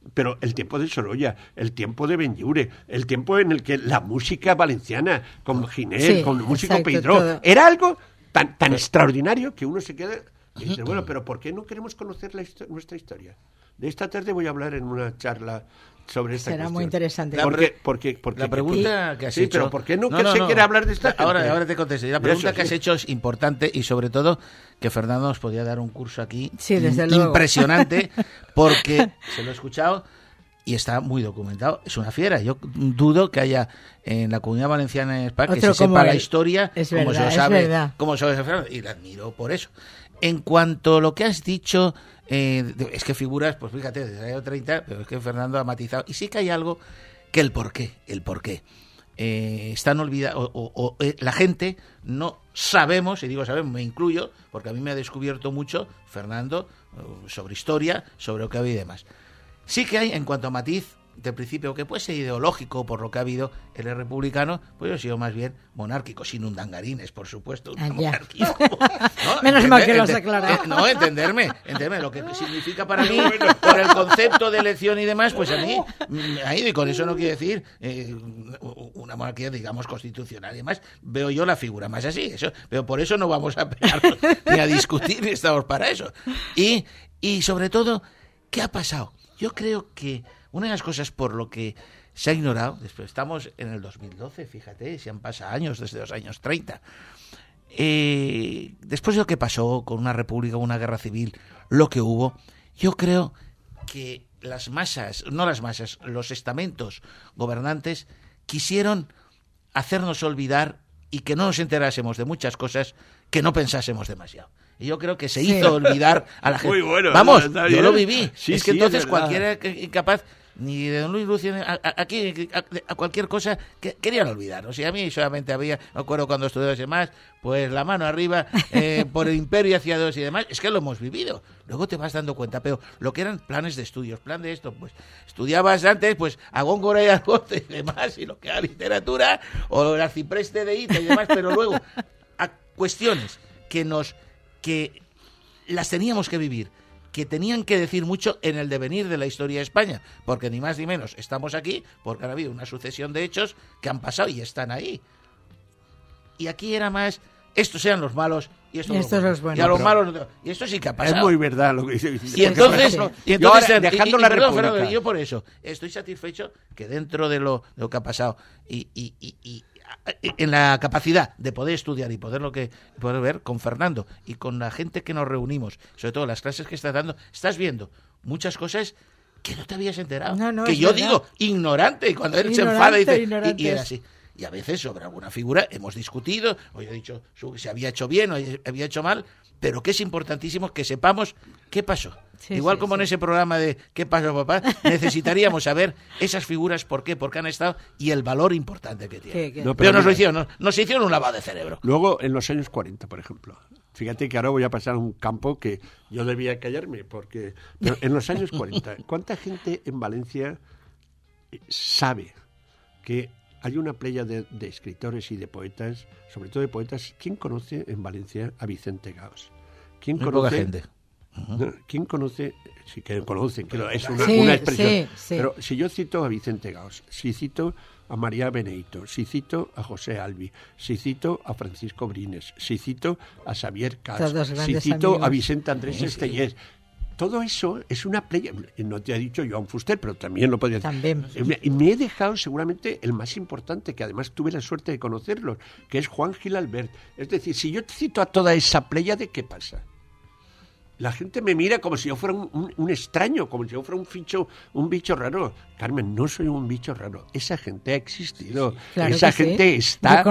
pero el tiempo de Sorolla, el tiempo de Benlliure, el tiempo en el que la música valenciana, con Ginés, con músico Pedró, era algo tan extraordinario que uno se queda y dice, bueno, pero ¿por qué no queremos conocer nuestra historia? De esta tarde voy a hablar en una charla sobre esta Será cuestión. muy interesante. Porque la pregunta que has hecho... pero ¿por qué no se quiere hablar de esta gente? Ahora te contesto. La pregunta que has hecho es importante y sobre todo que Fernando nos podía dar un curso aquí desde luego. Impresionante porque se lo he escuchado y está muy documentado. Es una fiera. Yo dudo que haya en la Comunidad Valenciana en España que se sepa la historia como se lo sabe Fernando, y la admiro por eso. En cuanto a lo que has dicho, es que figuras, pues fíjate, desde el año 30, pero es que Fernando ha matizado. Y sí que hay algo que el porqué. Están olvidados, la gente no sabemos, y digo sabemos, me incluyo, porque a mí me ha descubierto mucho Fernando sobre historia, sobre lo que ha habido y demás. Sí que hay, en cuanto a matiz, de principio, que puede ser ideológico por lo que ha habido, él es republicano, pues yo he sido más bien monárquico, sin undangarines, por supuesto, monarquismo. ¿No? Menos mal que lo has aclarado. No, entenderme, lo que significa para mí, por el concepto de elección y demás, pues a mí me ha ido, y con eso no quiero decir una monarquía, digamos, constitucional y demás, veo yo la figura más así, eso, pero por eso no vamos a pegarnos ni a discutir, ni estamos para eso. Y sobre todo, ¿qué ha pasado? Yo creo que una de las cosas por lo que se ha ignorado, después estamos en el 2012, fíjate, se han pasado años, desde los años 30. Después de lo que pasó con una república, una guerra civil, lo que hubo, yo creo que los estamentos gobernantes quisieron hacernos olvidar y que no nos enterásemos de muchas cosas que no pensásemos demasiado. Y yo creo que se hizo olvidar a la gente. Muy bueno. Vamos, yo lo viví. Sí, es que entonces es cualquiera incapaz, ni de don Luis Lucio, aquí a cualquier cosa que querían olvidar. O sea, a mí solamente había, me acuerdo cuando estudiaba y demás, pues la mano arriba por el imperio hacia Dios y demás. Es que lo hemos vivido. Luego te vas dando cuenta, pero lo que eran planes de estudios, plan de esto, pues estudiabas antes, pues a Góngora y a Argote y demás, y lo que era literatura, o el arcipreste de Ita y demás, pero luego a cuestiones que las teníamos que vivir, que tenían que decir mucho en el devenir de la historia de España, porque ni más ni menos estamos aquí porque ha habido una sucesión de hechos que han pasado y están ahí. Y aquí era más, estos eran los malos y estos los buenos. Y a los malos, y esto sí que ha pasado. Es muy verdad lo que dice. Y entonces, dejando la república. Yo por eso estoy satisfecho que dentro de lo que ha pasado y en la capacidad de poder estudiar y poder ver con Fernando y con la gente que nos reunimos, sobre todo las clases que estás dando, estás viendo muchas cosas que no te habías enterado, que yo digo ignorante, y cuando él se enfada dice, y era así. Y a veces sobre alguna figura hemos discutido, o yo he dicho si había hecho bien o había hecho mal, pero que es importantísimo que sepamos qué pasó. Igual como en ese programa de ¿qué pasó, papá? Necesitaríamos saber esas figuras por qué han estado y el valor importante que tienen. No, pero nos hicieron un lavado de cerebro. Luego, en los años 40, por ejemplo, fíjate que ahora voy a pasar a un campo que yo debía callarme, porque pero en los años 40, ¿cuánta gente en Valencia sabe que hay una playa de escritores y de poetas, sobre todo de poetas? ¿Quién conoce en Valencia a Vicente Gaos? ¿Quién conoce? Poca gente. Uh-huh. ¿Quién conoce? Sí, que conocen, que es una expresión. Sí. Pero si yo cito a Vicente Gaos, si cito a María Beneyto, si cito a José Albi, si cito a Francisco Brines, si cito a Xavier Cas, si cito amigos. A Vicente Andrés Estellés, todo eso es una playa. No te ha dicho Joan Fuster, pero también lo podía decir. También. Y me he dejado seguramente el más importante, que además tuve la suerte de conocerlos, que es Juan Gil Albert. Es decir, si yo te cito a toda esa playa, ¿de qué pasa? La gente me mira como si yo fuera un extraño, como si yo fuera un bicho raro. Carmen, no soy un bicho raro. Esa gente ha existido. Claro, esa gente está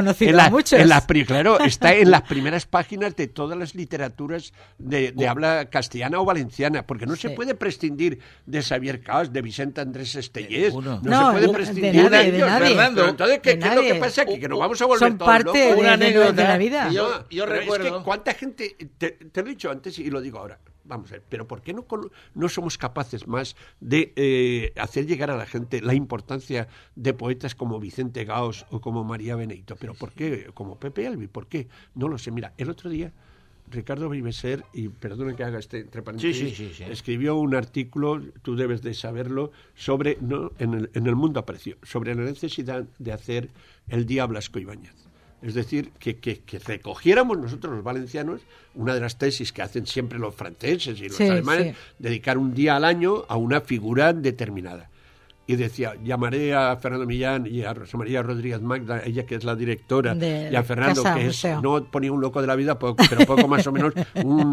está en las primeras páginas de todas las literaturas de habla castellana o valenciana, porque no se puede prescindir de Xavier Cas, de Vicente Andrés Estellés. No se puede prescindir de nadie. Fernando. Entonces, ¿qué es lo que pasa aquí? Que nos vamos a volver todos locos. Son parte de la vida. Yo recuerdo. Es que ¿cuánta gente? Te lo he dicho antes y lo digo ahora. Vamos a ver, pero ¿por qué no somos capaces más de hacer llegar a la gente la importancia de poetas como Vicente Gaos o como María Beneyto? ¿Pero por qué? Como Pepe Albi, ¿por qué? No lo sé. Mira, el otro día Ricardo Viveser, y perdona que haga entre paréntesis, sí. escribió un artículo, tú debes de saberlo, sobre, en el Mundo apareció, sobre la necesidad de hacer el Día Blasco Ibáñez. Es decir, que recogiéramos nosotros los valencianos, una de las tesis que hacen siempre los franceses y los alemanes, dedicar un día al año a una figura determinada. Y decía, llamaré a Fernando Millán y a Rosa María Rodríguez Magda, ella que es la directora, y a Fernando, que es, no ponía un loco de la vida, pero poco más o menos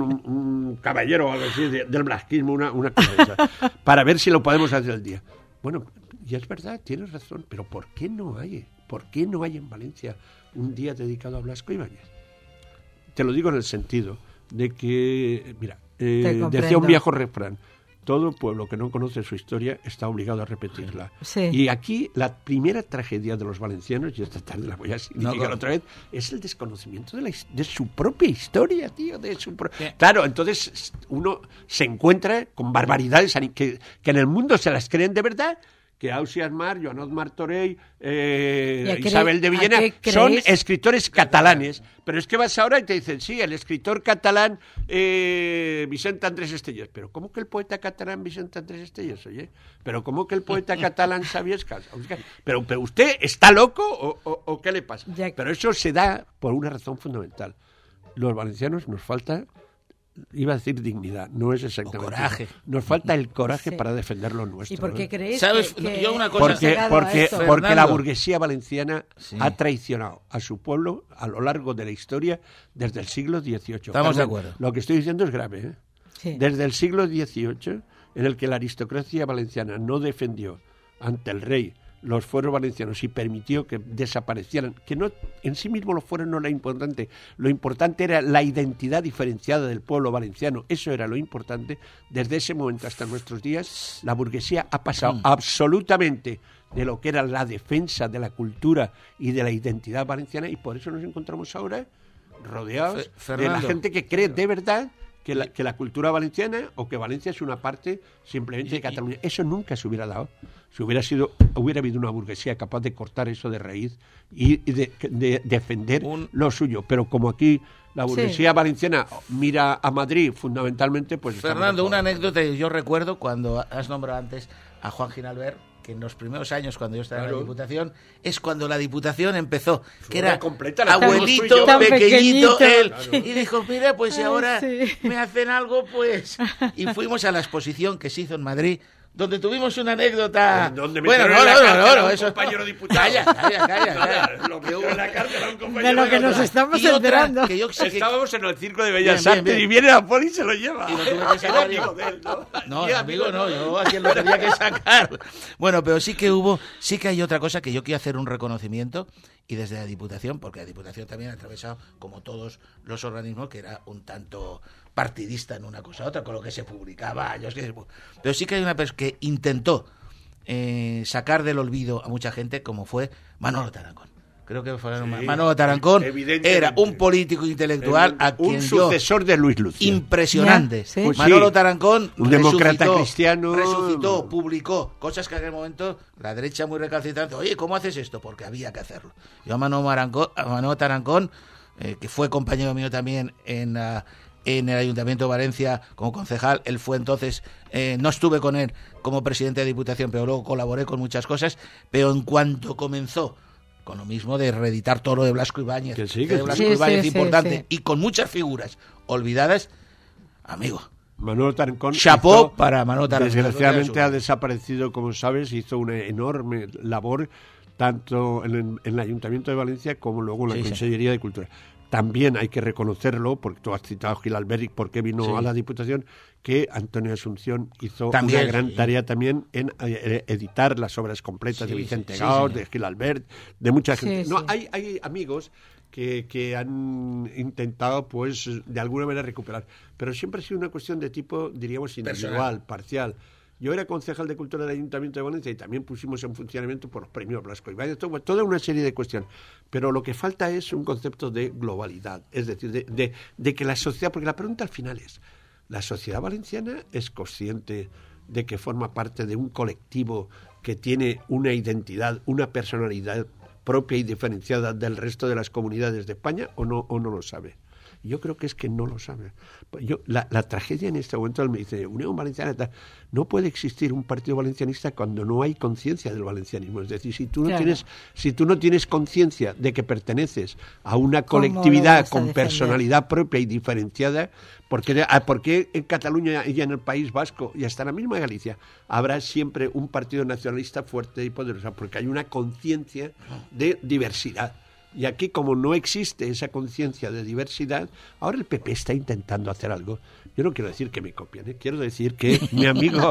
un caballero o algo así del blasquismo, una cosa de esa, para ver si lo podemos hacer el día. Bueno, y es verdad, tienes razón, pero ¿por qué no hay en Valencia un día dedicado a Blasco Ibáñez? Te lo digo en el sentido de que, mira, decía un viejo refrán, todo pueblo que no conoce su historia está obligado a repetirla. Sí. Y aquí la primera tragedia de los valencianos, y esta tarde la voy a significar otra vez, es el desconocimiento de su propia historia, tío. Claro, entonces uno se encuentra con barbaridades que en el mundo se las creen de verdad, que Ausiàs March, Joanot Martorell, Isabel de Villena son escritores catalanes, pero es que vas ahora y te dicen, sí, el escritor catalán Vicent Andrés Estellés, pero ¿cómo que el poeta catalán Vicent Andrés Estellés, oye? ¿Pero cómo que el poeta catalán Xavier Escas? ¿Pero usted está loco o qué le pasa? Pero eso se da por una razón fundamental. Los valencianos nos falta, iba a decir dignidad, no es exactamente. O coraje. Nos falta el coraje para defender lo nuestro. ¿Y por qué crees? ¿Sabes? Yo una cosa. Porque la burguesía valenciana ha traicionado a su pueblo a lo largo de la historia desde el siglo XVIII. Estamos de acuerdo. Lo que estoy diciendo es grave, ¿eh? Sí. Desde el siglo XVIII, en el que la aristocracia valenciana no defendió ante el rey los fueros valencianos y permitió que desaparecieran, que no en sí mismo los fueros no era importante, lo importante era la identidad diferenciada del pueblo valenciano, eso era lo importante. Desde ese momento hasta nuestros días, la burguesía ha pasado absolutamente de lo que era la defensa de la cultura y de la identidad valenciana, y por eso nos encontramos ahora rodeados de la gente que cree de verdad que la cultura valenciana o que Valencia es una parte simplemente de Cataluña. Eso nunca se hubiera dado. Si hubiera habido una burguesía capaz de cortar eso de raíz y de defender lo suyo. Pero como aquí la burguesía valenciana mira a Madrid fundamentalmente, pues... Fernando, una anécdota que yo recuerdo cuando has nombrado antes a Juan Ginalbert, que en los primeros años cuando yo estaba en la Diputación, es cuando la Diputación empezó, que era abuelito, pequeñito, él, y dijo, mira, pues si ahora me hacen algo, pues... Y fuimos a la exposición que se hizo en Madrid, donde tuvimos una anécdota... Bueno, no, eso... compañero diputado. Calla. Lo que hubo en la cárcel a un compañero de lo que nos estamos enterando. Estábamos en el Circo de Bellas Artes y viene la poli y se lo lleva. Y lo tuve que sacar, amigo de él, ¿no? No, amigo no, yo a quien lo tenía que sacar. Bueno, pero sí que hay otra cosa que yo quiero hacer un reconocimiento, y desde la Diputación, porque la Diputación también ha atravesado, como todos los organismos, que era un tanto partidista en una cosa u otra, con lo que se publicaba. Pero sí que hay una persona que intentó sacar del olvido a mucha gente, como fue Manolo Tarancón. Creo que fue Manolo Tarancón, era un político intelectual un sucesor de Luis Lucio. Impresionante. ¿Sí? Pues Manolo Tarancón un demócrata cristiano. Resucitó, publicó cosas que en aquel momento la derecha muy recalcitrante, oye, ¿cómo haces esto? Porque había que hacerlo. Yo a Manolo Tarancón, que fue compañero mío también en el Ayuntamiento de Valencia como concejal, él fue entonces, no estuve con él como presidente de Diputación, pero luego colaboré con muchas cosas, pero en cuanto comenzó con lo mismo de reeditar todo lo de Blasco Ibáñez, importante, y con muchas figuras olvidadas, amigo. Manolo Tarancón. Chapó para Manolo Tarancón. Desgraciadamente ha desaparecido, como sabes, hizo una enorme labor tanto en el Ayuntamiento de Valencia como luego en la Consellería de Cultura. También hay que reconocerlo, porque tú has citado a Ginalbert y por qué vino a la Diputación, que Antonio Asunción hizo una gran tarea también en editar las obras completas de Vicente Gaos, de Ginalbert, de mucha gente. Hay amigos que han intentado, pues, de alguna manera recuperar, pero siempre ha sido una cuestión de tipo, diríamos, individual, parcial. Yo era concejal de Cultura del Ayuntamiento de Valencia y también pusimos en funcionamiento por los premios Blasco Ibáñez, toda una serie de cuestiones. Pero lo que falta es un concepto de globalidad, es decir, de que la sociedad, porque la pregunta al final es, ¿la sociedad valenciana es consciente de que forma parte de un colectivo que tiene una identidad, una personalidad propia y diferenciada del resto de las comunidades de España o no lo sabe? Yo creo que es que no lo sabe. La tragedia en este momento, él me dice, Unión Valenciana, no puede existir un partido valencianista cuando no hay conciencia del valencianismo. Es decir, si tú no tienes conciencia de que perteneces a una colectividad con personalidad propia y diferenciada, ¿por qué en Cataluña y en el País Vasco y hasta la misma Galicia habrá siempre un partido nacionalista fuerte y poderoso? Porque hay una conciencia de diversidad. Y aquí, como no existe esa conciencia de diversidad, ahora el PP está intentando hacer algo. Yo no quiero decir que me copien, quiero decir que mi amigo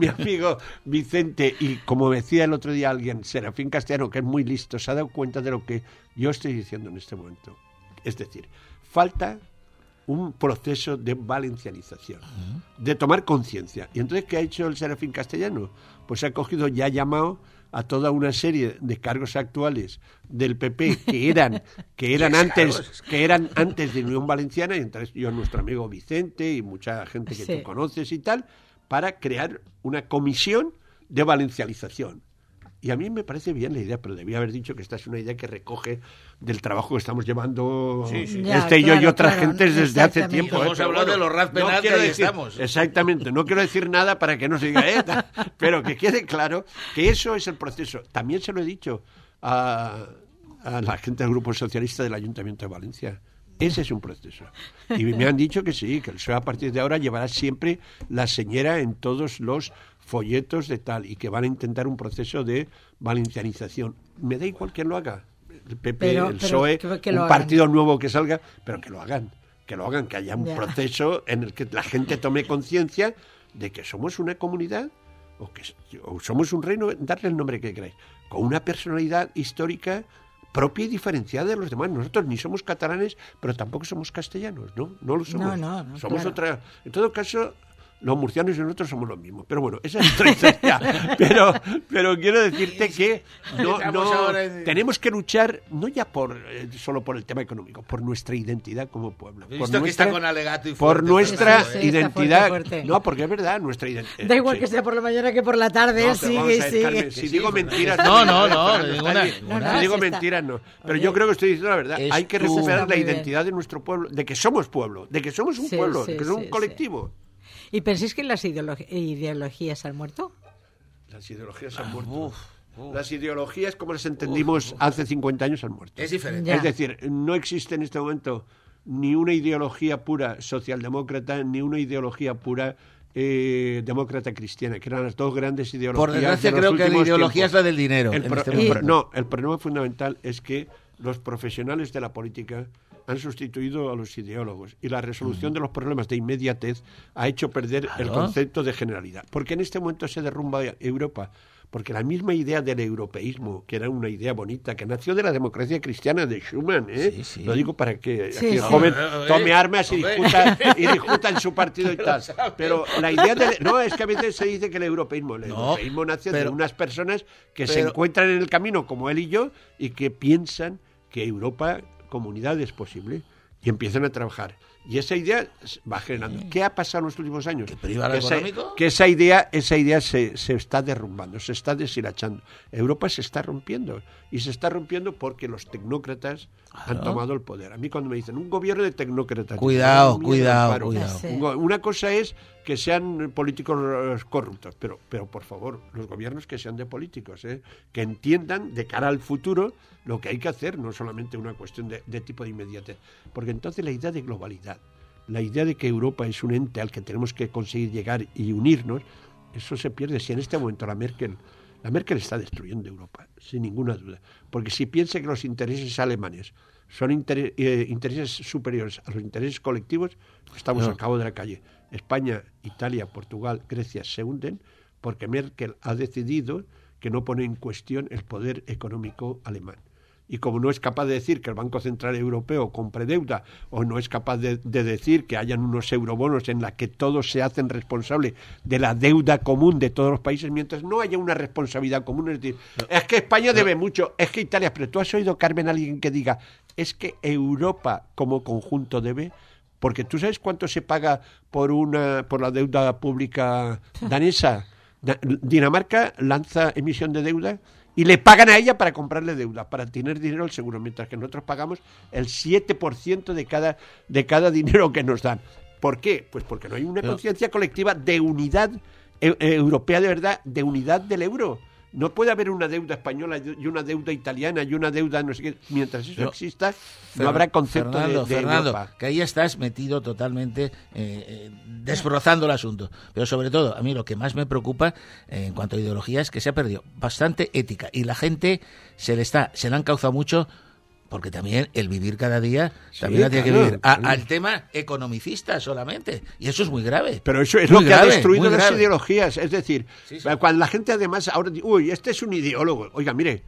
Vicente, y como decía el otro día alguien, Serafín Castellano, que es muy listo, se ha dado cuenta de lo que yo estoy diciendo en este momento. Es decir, falta un proceso de valencianización, de tomar conciencia. ¿Y entonces qué ha hecho el Serafín Castellano? Pues ha cogido y ha llamado a toda una serie de cargos actuales del PP que eran antes de Unión Valenciana, y entre ellos nuestro amigo Vicente y mucha gente que tú conoces y tal, para crear una comisión de valencianización. Y a mí me parece bien la idea, pero debía haber dicho que esta es una idea que recoge del trabajo que estamos llevando yo y otras gentes desde hace tiempo. Hemos hablado de los RAF penal que ahí estamos. Exactamente, no quiero decir nada para que no se diga pero que quede claro que eso es el proceso. También se lo he dicho a la gente del Grupo Socialista del Ayuntamiento de Valencia. Ese es un proceso. Y me han dicho que sí, que el PSOE a partir de ahora llevará siempre la señera en todos los folletos de tal, y que van a intentar un proceso de valencianización. Me da igual quién lo haga, el PP, el PSOE, un partido nuevo que salga, pero que lo hagan, que haya un proceso en el que la gente tome conciencia de que somos una comunidad o somos un reino, darle el nombre que queráis, con una personalidad histórica propia y diferenciada de los demás. Nosotros ni somos catalanes, pero tampoco somos castellanos, ¿no? No lo somos. No, somos otra. En todo caso, los murcianos y nosotros somos los mismos. Pero bueno, esa es otra historia. Pero quiero decirte que tenemos que luchar no ya solo por el tema económico, por nuestra identidad como pueblo. Por nuestra identidad. Fuerte. No, porque es verdad, nuestra identidad. Da igual que sea por la mañana que por la tarde, sigue. Carmen, si digo mentiras... No. Si digo mentiras, no. Pero yo creo que estoy diciendo la verdad. Hay que recuperar la identidad de nuestro pueblo, de que somos pueblo, de que somos un pueblo, de que somos un colectivo. ¿Y pensáis que las ideologías han muerto? Las ideologías han muerto. Las ideologías, como las entendimos hace 50 años, han muerto. Es diferente. Es decir, no existe en este momento ni una ideología pura socialdemócrata, ni una ideología pura demócrata cristiana, que eran las dos grandes ideologías. Por desgracia, creo que la ideología es la del dinero. El problema fundamental es que los profesionales de la política han sustituido a los ideólogos, y la resolución de los problemas de inmediatez ha hecho perder el concepto de generalidad. Porque en este momento se derrumba Europa, porque la misma idea del europeísmo, que era una idea bonita, que nació de la democracia cristiana de Schuman, lo digo para que el joven tome armas y discuta en su partido y tal. Pero la idea es que a veces se dice que el europeísmo nace de unas personas que se encuentran en el camino, como él y yo, y que piensan que Europa comunidad es posible, y empiezan a trabajar. Y esa idea va generando. ¿Qué ha pasado en los últimos años? Que esa idea se está derrumbando, se está deshilachando. Europa se está rompiendo. Y se está rompiendo porque los tecnócratas han tomado el poder. A mí cuando me dicen un gobierno de tecnócratas... Cuidado. Una cosa es que sean políticos corruptos, pero por favor, los gobiernos que sean de políticos, que entiendan de cara al futuro lo que hay que hacer, no solamente una cuestión de tipo de inmediatez. Porque entonces la idea de globalidad, la idea de que Europa es un ente al que tenemos que conseguir llegar y unirnos, eso se pierde. Si en este momento la Merkel está destruyendo Europa, sin ninguna duda. Porque si piensa que los intereses alemanes son intereses superiores a los intereses colectivos, estamos al cabo de la calle. España, Italia, Portugal, Grecia se hunden porque Merkel ha decidido que no pone en cuestión el poder económico alemán. Y como no es capaz de decir que el Banco Central Europeo compre deuda, o no es capaz de decir que hayan unos eurobonos en la que todos se hacen responsables de la deuda común de todos los países, mientras no haya una responsabilidad común, es decir, es que España debe mucho, es que Italia, pero tú has oído, Carmen, a alguien que diga, es que Europa como conjunto debe, porque tú sabes cuánto se paga por la deuda pública danesa. Dinamarca lanza emisión de deuda y le pagan a ella para comprarle deuda, para tener dinero al seguro, mientras que nosotros pagamos el 7% de cada dinero que nos dan. ¿Por qué? Pues porque no hay una conciencia colectiva de unidad europea de verdad, de unidad del euro. No puede haber una deuda española y una deuda italiana y una deuda no sé qué. Mientras eso exista, no habrá concepto de Europa. Que ahí estás metido totalmente desbrozando el asunto. Pero sobre todo, a mí lo que más me preocupa en cuanto a ideología es que se ha perdido bastante ética y la gente se le ha encauzado mucho. Porque también el vivir cada día también la tiene que vivir al tema economicista solamente. Y eso es muy grave. Pero eso es lo que ha destruido las ideologías. Es decir, cuando la gente además ahora dice, uy, este es un ideólogo. Oiga, mire,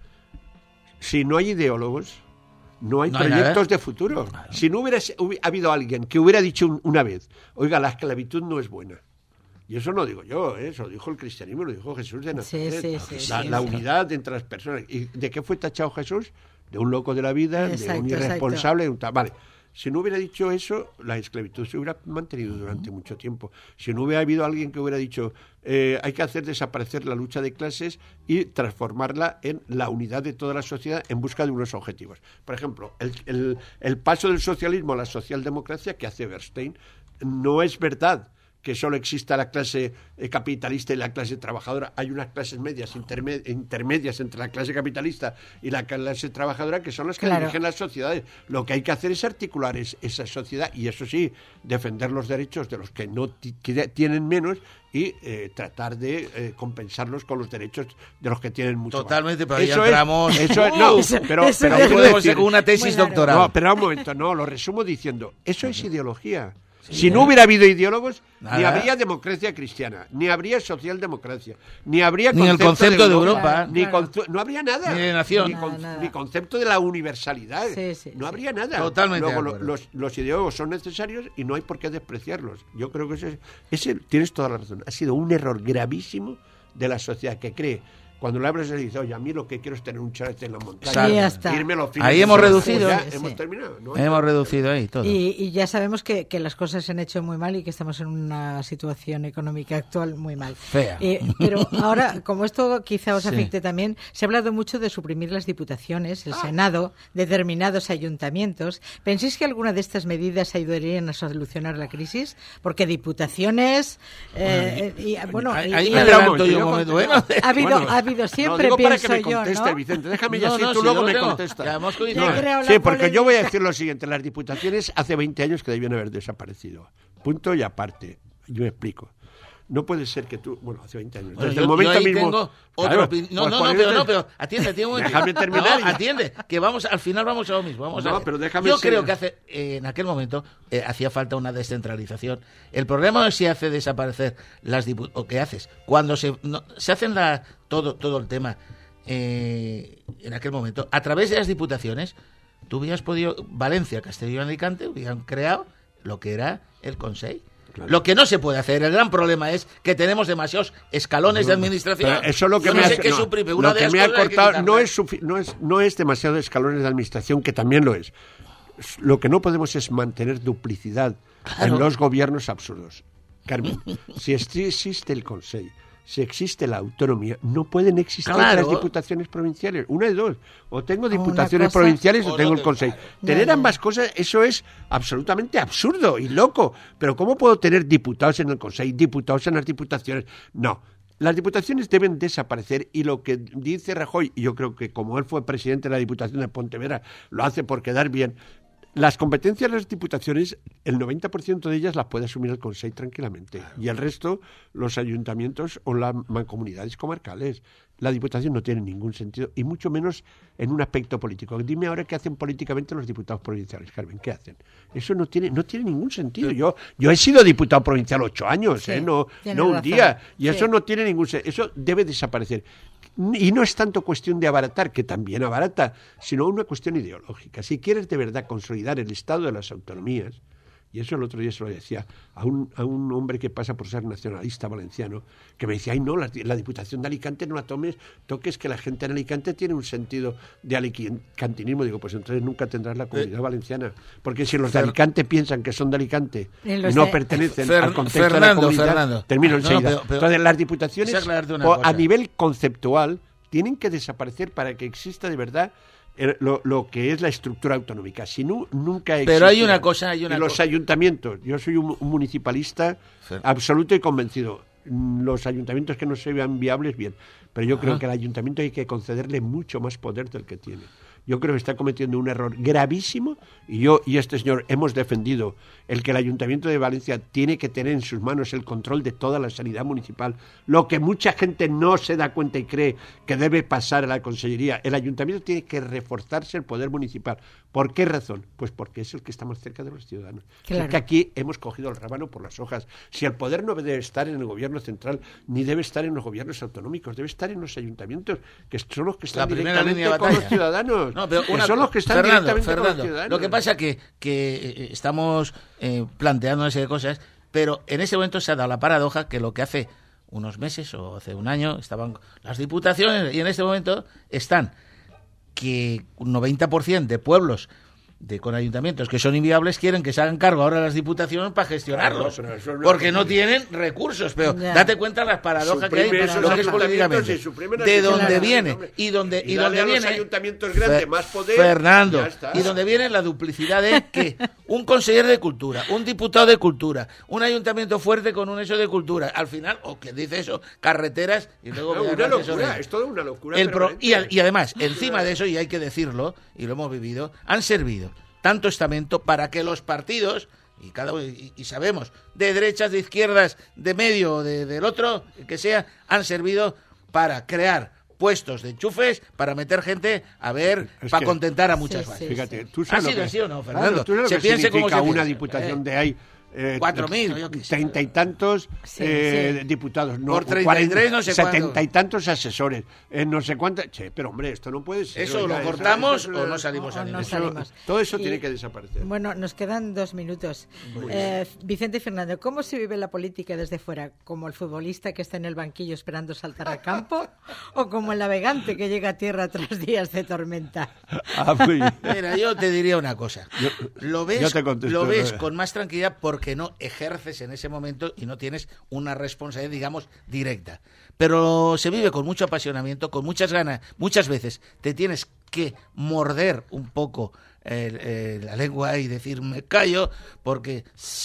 si no hay ideólogos, no hay proyectos de futuro. Claro. Si no hubiera habido alguien que hubiera dicho una vez, oiga, la esclavitud no es buena. Y eso no digo yo, eso lo dijo el cristianismo, lo dijo Jesús de Nazaret. La unidad entre las personas. ¿Y de qué fue tachado Jesús? De un loco de la vida, de un irresponsable. Vale, si no hubiera dicho eso, la esclavitud se hubiera mantenido durante mucho tiempo. Si no hubiera habido alguien que hubiera dicho hay que hacer desaparecer la lucha de clases y transformarla en la unidad de toda la sociedad en busca de unos objetivos. Por ejemplo, el paso del socialismo a la socialdemocracia que hace Bernstein, no es verdad que solo exista la clase capitalista y la clase trabajadora. Hay unas clases medias, intermedias entre la clase capitalista y la clase trabajadora que son las que dirigen las sociedades. Lo que hay que hacer es articular esa sociedad y, eso sí, defender los derechos de los que no tienen menos y tratar de compensarlos con los derechos de los que tienen mucho Totalmente, más. pero ahí entramos... pero podemos ir con una tesis doctoral. No, pero un momento, lo resumo diciendo, eso es ideología. Si no hubiera habido ideólogos, ni habría democracia cristiana, ni habría socialdemocracia, ni habría ni el concepto de Europa, no habría nada, ni de nación, ni concepto de la universalidad, no habría nada. Totalmente. Luego los ideólogos son necesarios y no hay por qué despreciarlos. Yo creo que ese tienes toda la razón. Ha sido un error gravísimo de la sociedad que cree. Cuando le abres y dices, oye, a mí lo que quiero es tener un chalet en la montaña. Ahí hemos reducido. Hemos terminado. Hemos reducido ahí todo. Y ya sabemos que las cosas se han hecho muy mal y que estamos en una situación económica actual muy mal. Fea. Pero ahora, como esto quizá os afecte también, se ha hablado mucho de suprimir las diputaciones, el Senado, determinados ayuntamientos. ¿Pensáis que alguna de estas medidas ayudarían a solucionar la crisis? Porque diputaciones... ahí me adelanto yo un momento. Ha habido siempre, digo pienso para que me conteste, ¿no? Vicente, déjame ya, tú luego me contestas. Sí, porque yo voy a decir lo siguiente, las diputaciones hace 20 años que debían haber desaparecido. Punto y aparte. Yo me explico. No puede ser que tú... Bueno, hace 20 años. Desde el momento mismo... Tengo otra opinión. Pero atiende un momento. Déjame terminar. Atiende, que al final vamos a lo mismo. Pero déjame creo que en aquel momento hacía falta una descentralización. El problema es si hace desaparecer las diputaciones, o qué haces. Cuando se hacen todo el tema en aquel momento, a través de las diputaciones, tú hubieras podido... Valencia, Castellón y Alicante hubieran creado lo que era el Consell. Claro. Lo que no se puede hacer, el gran problema es que tenemos demasiados escalones de administración. Pero eso es lo que me ha cortado. No es demasiados escalones de administración, que también lo es. Lo que no podemos es mantener duplicidad en los gobiernos absurdos. Carmen, si existe el Consell, si existe la autonomía, no pueden existir las diputaciones provinciales. Una de dos. O tengo diputaciones provinciales o tengo el Consell. Tener ambas cosas, eso es absolutamente absurdo y loco. Pero ¿cómo puedo tener diputados en el Consell, diputados en las diputaciones? No. Las diputaciones deben desaparecer y lo que dice Rajoy, y yo creo que como él fue presidente de la Diputación de Pontevedra, lo hace por quedar bien. Las competencias de las diputaciones, el 90% de ellas las puede asumir el Consell tranquilamente. Y el resto, los ayuntamientos o las mancomunidades comarcales. La Diputación no tiene ningún sentido, y mucho menos en un aspecto político. Dime ahora qué hacen políticamente los diputados provinciales, Carmen, ¿qué hacen? Eso no tiene ningún sentido. Yo he sido diputado provincial 8 años, no un día, y eso no tiene ningún sentido. Eso debe desaparecer. Y no es tanto cuestión de abaratar, que también abarata, sino una cuestión ideológica. Si quieres de verdad consolidar el Estado de las autonomías, Y eso el otro día se lo decía a un hombre que pasa por ser nacionalista valenciano, que me decía, ay no, la Diputación de Alicante no la toques, que la gente en Alicante tiene un sentido de alicantinismo. Digo, pues entonces nunca tendrás la Comunidad Valenciana, porque si los de Alicante piensan que son de Alicante y no pertenecen al contexto de la comunidad, termino enseguida. Entonces las diputaciones, a nivel conceptual, tienen que desaparecer para que exista de verdad lo que es la estructura autonómica. Si no, nunca existe. Pero hay una cosa, los ayuntamientos, yo soy un municipalista absoluto y convencido. Los ayuntamientos que no se vean viables, bien. Pero yo creo que al ayuntamiento hay que concederle mucho más poder del que tiene. Yo creo que está cometiendo un error gravísimo y yo y este señor hemos defendido el que el Ayuntamiento de Valencia tiene que tener en sus manos el control de toda la sanidad municipal, lo que mucha gente no se da cuenta y cree que debe pasar a la Consellería. El Ayuntamiento tiene que reforzarse el poder municipal. ¿Por qué razón? Pues porque es el que está más cerca de los ciudadanos. Claro. Es que aquí hemos cogido el rábano por las hojas. Si el poder no debe estar en el gobierno central, ni debe estar en los gobiernos autonómicos, debe estar en los ayuntamientos, que son los que están directamente con los ciudadanos. No, pero son los que están directamente con los ciudadanos. Lo que pasa que estamos planteando una serie de cosas, pero en ese momento se ha dado la paradoja que lo que hace unos meses o hace un año estaban las diputaciones y en este momento están que un 90% de pueblos con ayuntamientos que son inviables quieren que se hagan cargo ahora las diputaciones para gestionarlos, claro, porque no tienen recursos. Pero date cuenta las paradojas que hay, lo que es políticamente, de dónde viene y dónde viene los ayuntamientos grandes más poder, Fernando, y donde viene la duplicidad de que un consejero de cultura, un diputado de cultura, un ayuntamiento fuerte con un eso de cultura, al final, o que dice eso, carreteras y luego una locura, es toda una locura. Y además, encima de eso, y hay que decirlo, y lo hemos vivido, han servido tanto estamento para que los partidos, y sabemos, de derechas, de izquierdas, de medio, del otro, que sea, han servido para crear puestos de enchufes, para meter gente a ver, para contentar a muchas bases. Fíjate, ¿tú sabes ¿Ha sido así o no, Fernando? ¿Tú sabes lo que significa una diputación de ahí? 4.000, 30 y tantos diputados, no, por 33, 40, no sé 70 y tantos asesores, no sé cuántas. Pero hombre, esto no puede ser. Eso lo cortamos o no salimos a no salimos. Todo eso tiene que desaparecer. Bueno, nos quedan 2 minutos. Vicente y Fernando, ¿cómo se vive la política desde fuera? ¿Como el futbolista que está en el banquillo esperando saltar al campo? ¿O como el navegante que llega a tierra tras días de tormenta? Mira, yo te diría una cosa. Lo ves con más tranquilidad porque no ejerces en ese momento y no tienes una responsabilidad, digamos, directa. Pero se vive con mucho apasionamiento, con muchas ganas. Muchas veces te tienes que morder un poco la lengua y decir me callo, porque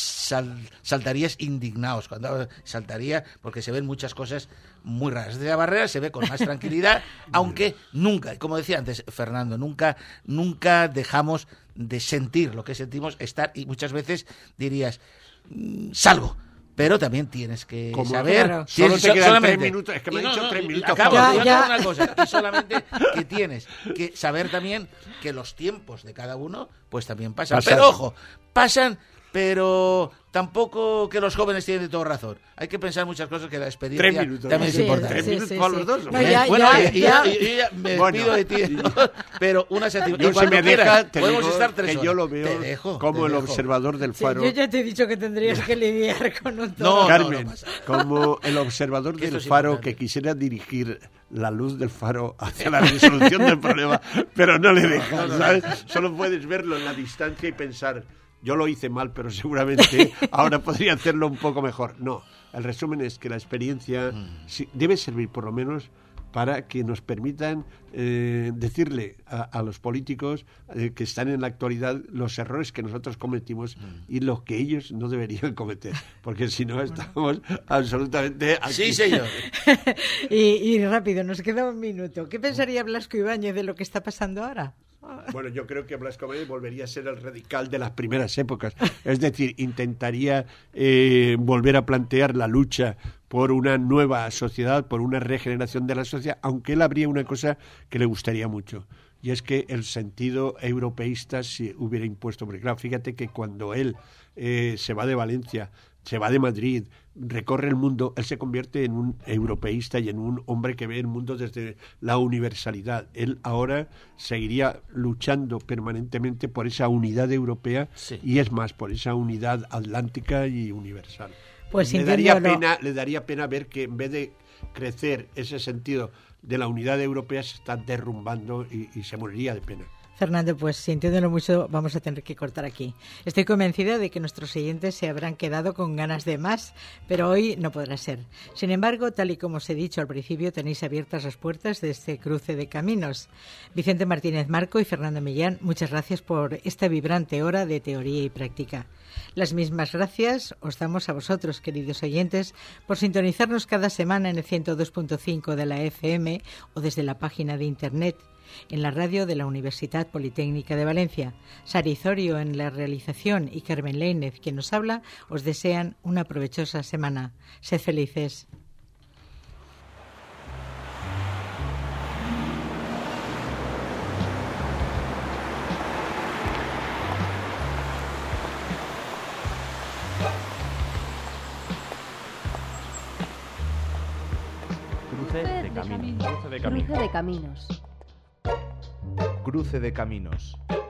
saltarías indignados. Cuando saltaría, porque se ven muchas cosas muy raras. Desde la barrera se ve con más tranquilidad, aunque nunca, como decía antes Fernando, nunca dejamos de sentir lo que sentimos, estar, y muchas veces dirías, salgo. Pero también tienes que saber... Claro. Solo te quedan 3 minutos. Es que me he dicho 3 minutos. Acabo de decir una cosa. Y solamente que tienes que saber también que los tiempos de cada uno pues también pasan. Pero ojo, pasan, pero tampoco que los jóvenes tienen de todo razón. Hay que pensar muchas cosas, que la experiencia 3 minutos, también es importante. 3 minutos para los dos. No, bueno, ya me despido de ti. Pero una satisfacción. Yo si me deja, podemos estar 3 horas. Que yo lo veo como el observador del faro. Yo ya te he dicho que tendrías que lidiar con un toro. Carmen, como el observador del faro que quisiera dirigir la luz del faro hacia la resolución del problema, pero no le dejas, ¿sabes? Solo puedes verlo en la distancia y pensar... Yo lo hice mal, pero seguramente ahora podría hacerlo un poco mejor. No, el resumen es que la experiencia debe servir por lo menos para que nos permitan decirle a los políticos que están en la actualidad los errores que nosotros cometimos y los que ellos no deberían cometer, porque si no estamos absolutamente aquí. Sí, señor. y rápido, nos queda 1 minuto. ¿Qué pensaría Blasco Ibáñez de lo que está pasando ahora? Bueno, yo creo que Blasco Ibáñez volvería a ser el radical de las primeras épocas. Es decir, intentaría volver a plantear la lucha por una nueva sociedad, por una regeneración de la sociedad, aunque él habría una cosa que le gustaría mucho, y es que el sentido europeísta se hubiera impuesto. Porque claro, fíjate que cuando él se va de Valencia se va de Madrid, recorre el mundo, él se convierte en un europeísta y en un hombre que ve el mundo desde la universalidad. Él ahora seguiría luchando permanentemente por esa unidad europea, sí, y es más, por esa unidad atlántica y universal. Pues le daría pena ver que en vez de crecer ese sentido de la unidad europea se está derrumbando y se moriría de pena. Fernando, pues sintiéndolo mucho vamos a tener que cortar aquí. Estoy convencida de que nuestros oyentes se habrán quedado con ganas de más, pero hoy no podrá ser. Sin embargo, tal y como os he dicho al principio, tenéis abiertas las puertas de este cruce de caminos. Vicente Martínez Marco y Fernando Millán, muchas gracias por esta vibrante hora de teoría y práctica. Las mismas gracias os damos a vosotros, queridos oyentes, por sintonizarnos cada semana en el 102.5 de la FM o desde la página de Internet, en la radio de la Universidad Politécnica de Valencia. Sari Zorio en la realización y Carmen Leínez, quien nos habla, os desean una provechosa semana. Sed felices. Cruce de caminos. Cruce de caminos. Cruce de caminos.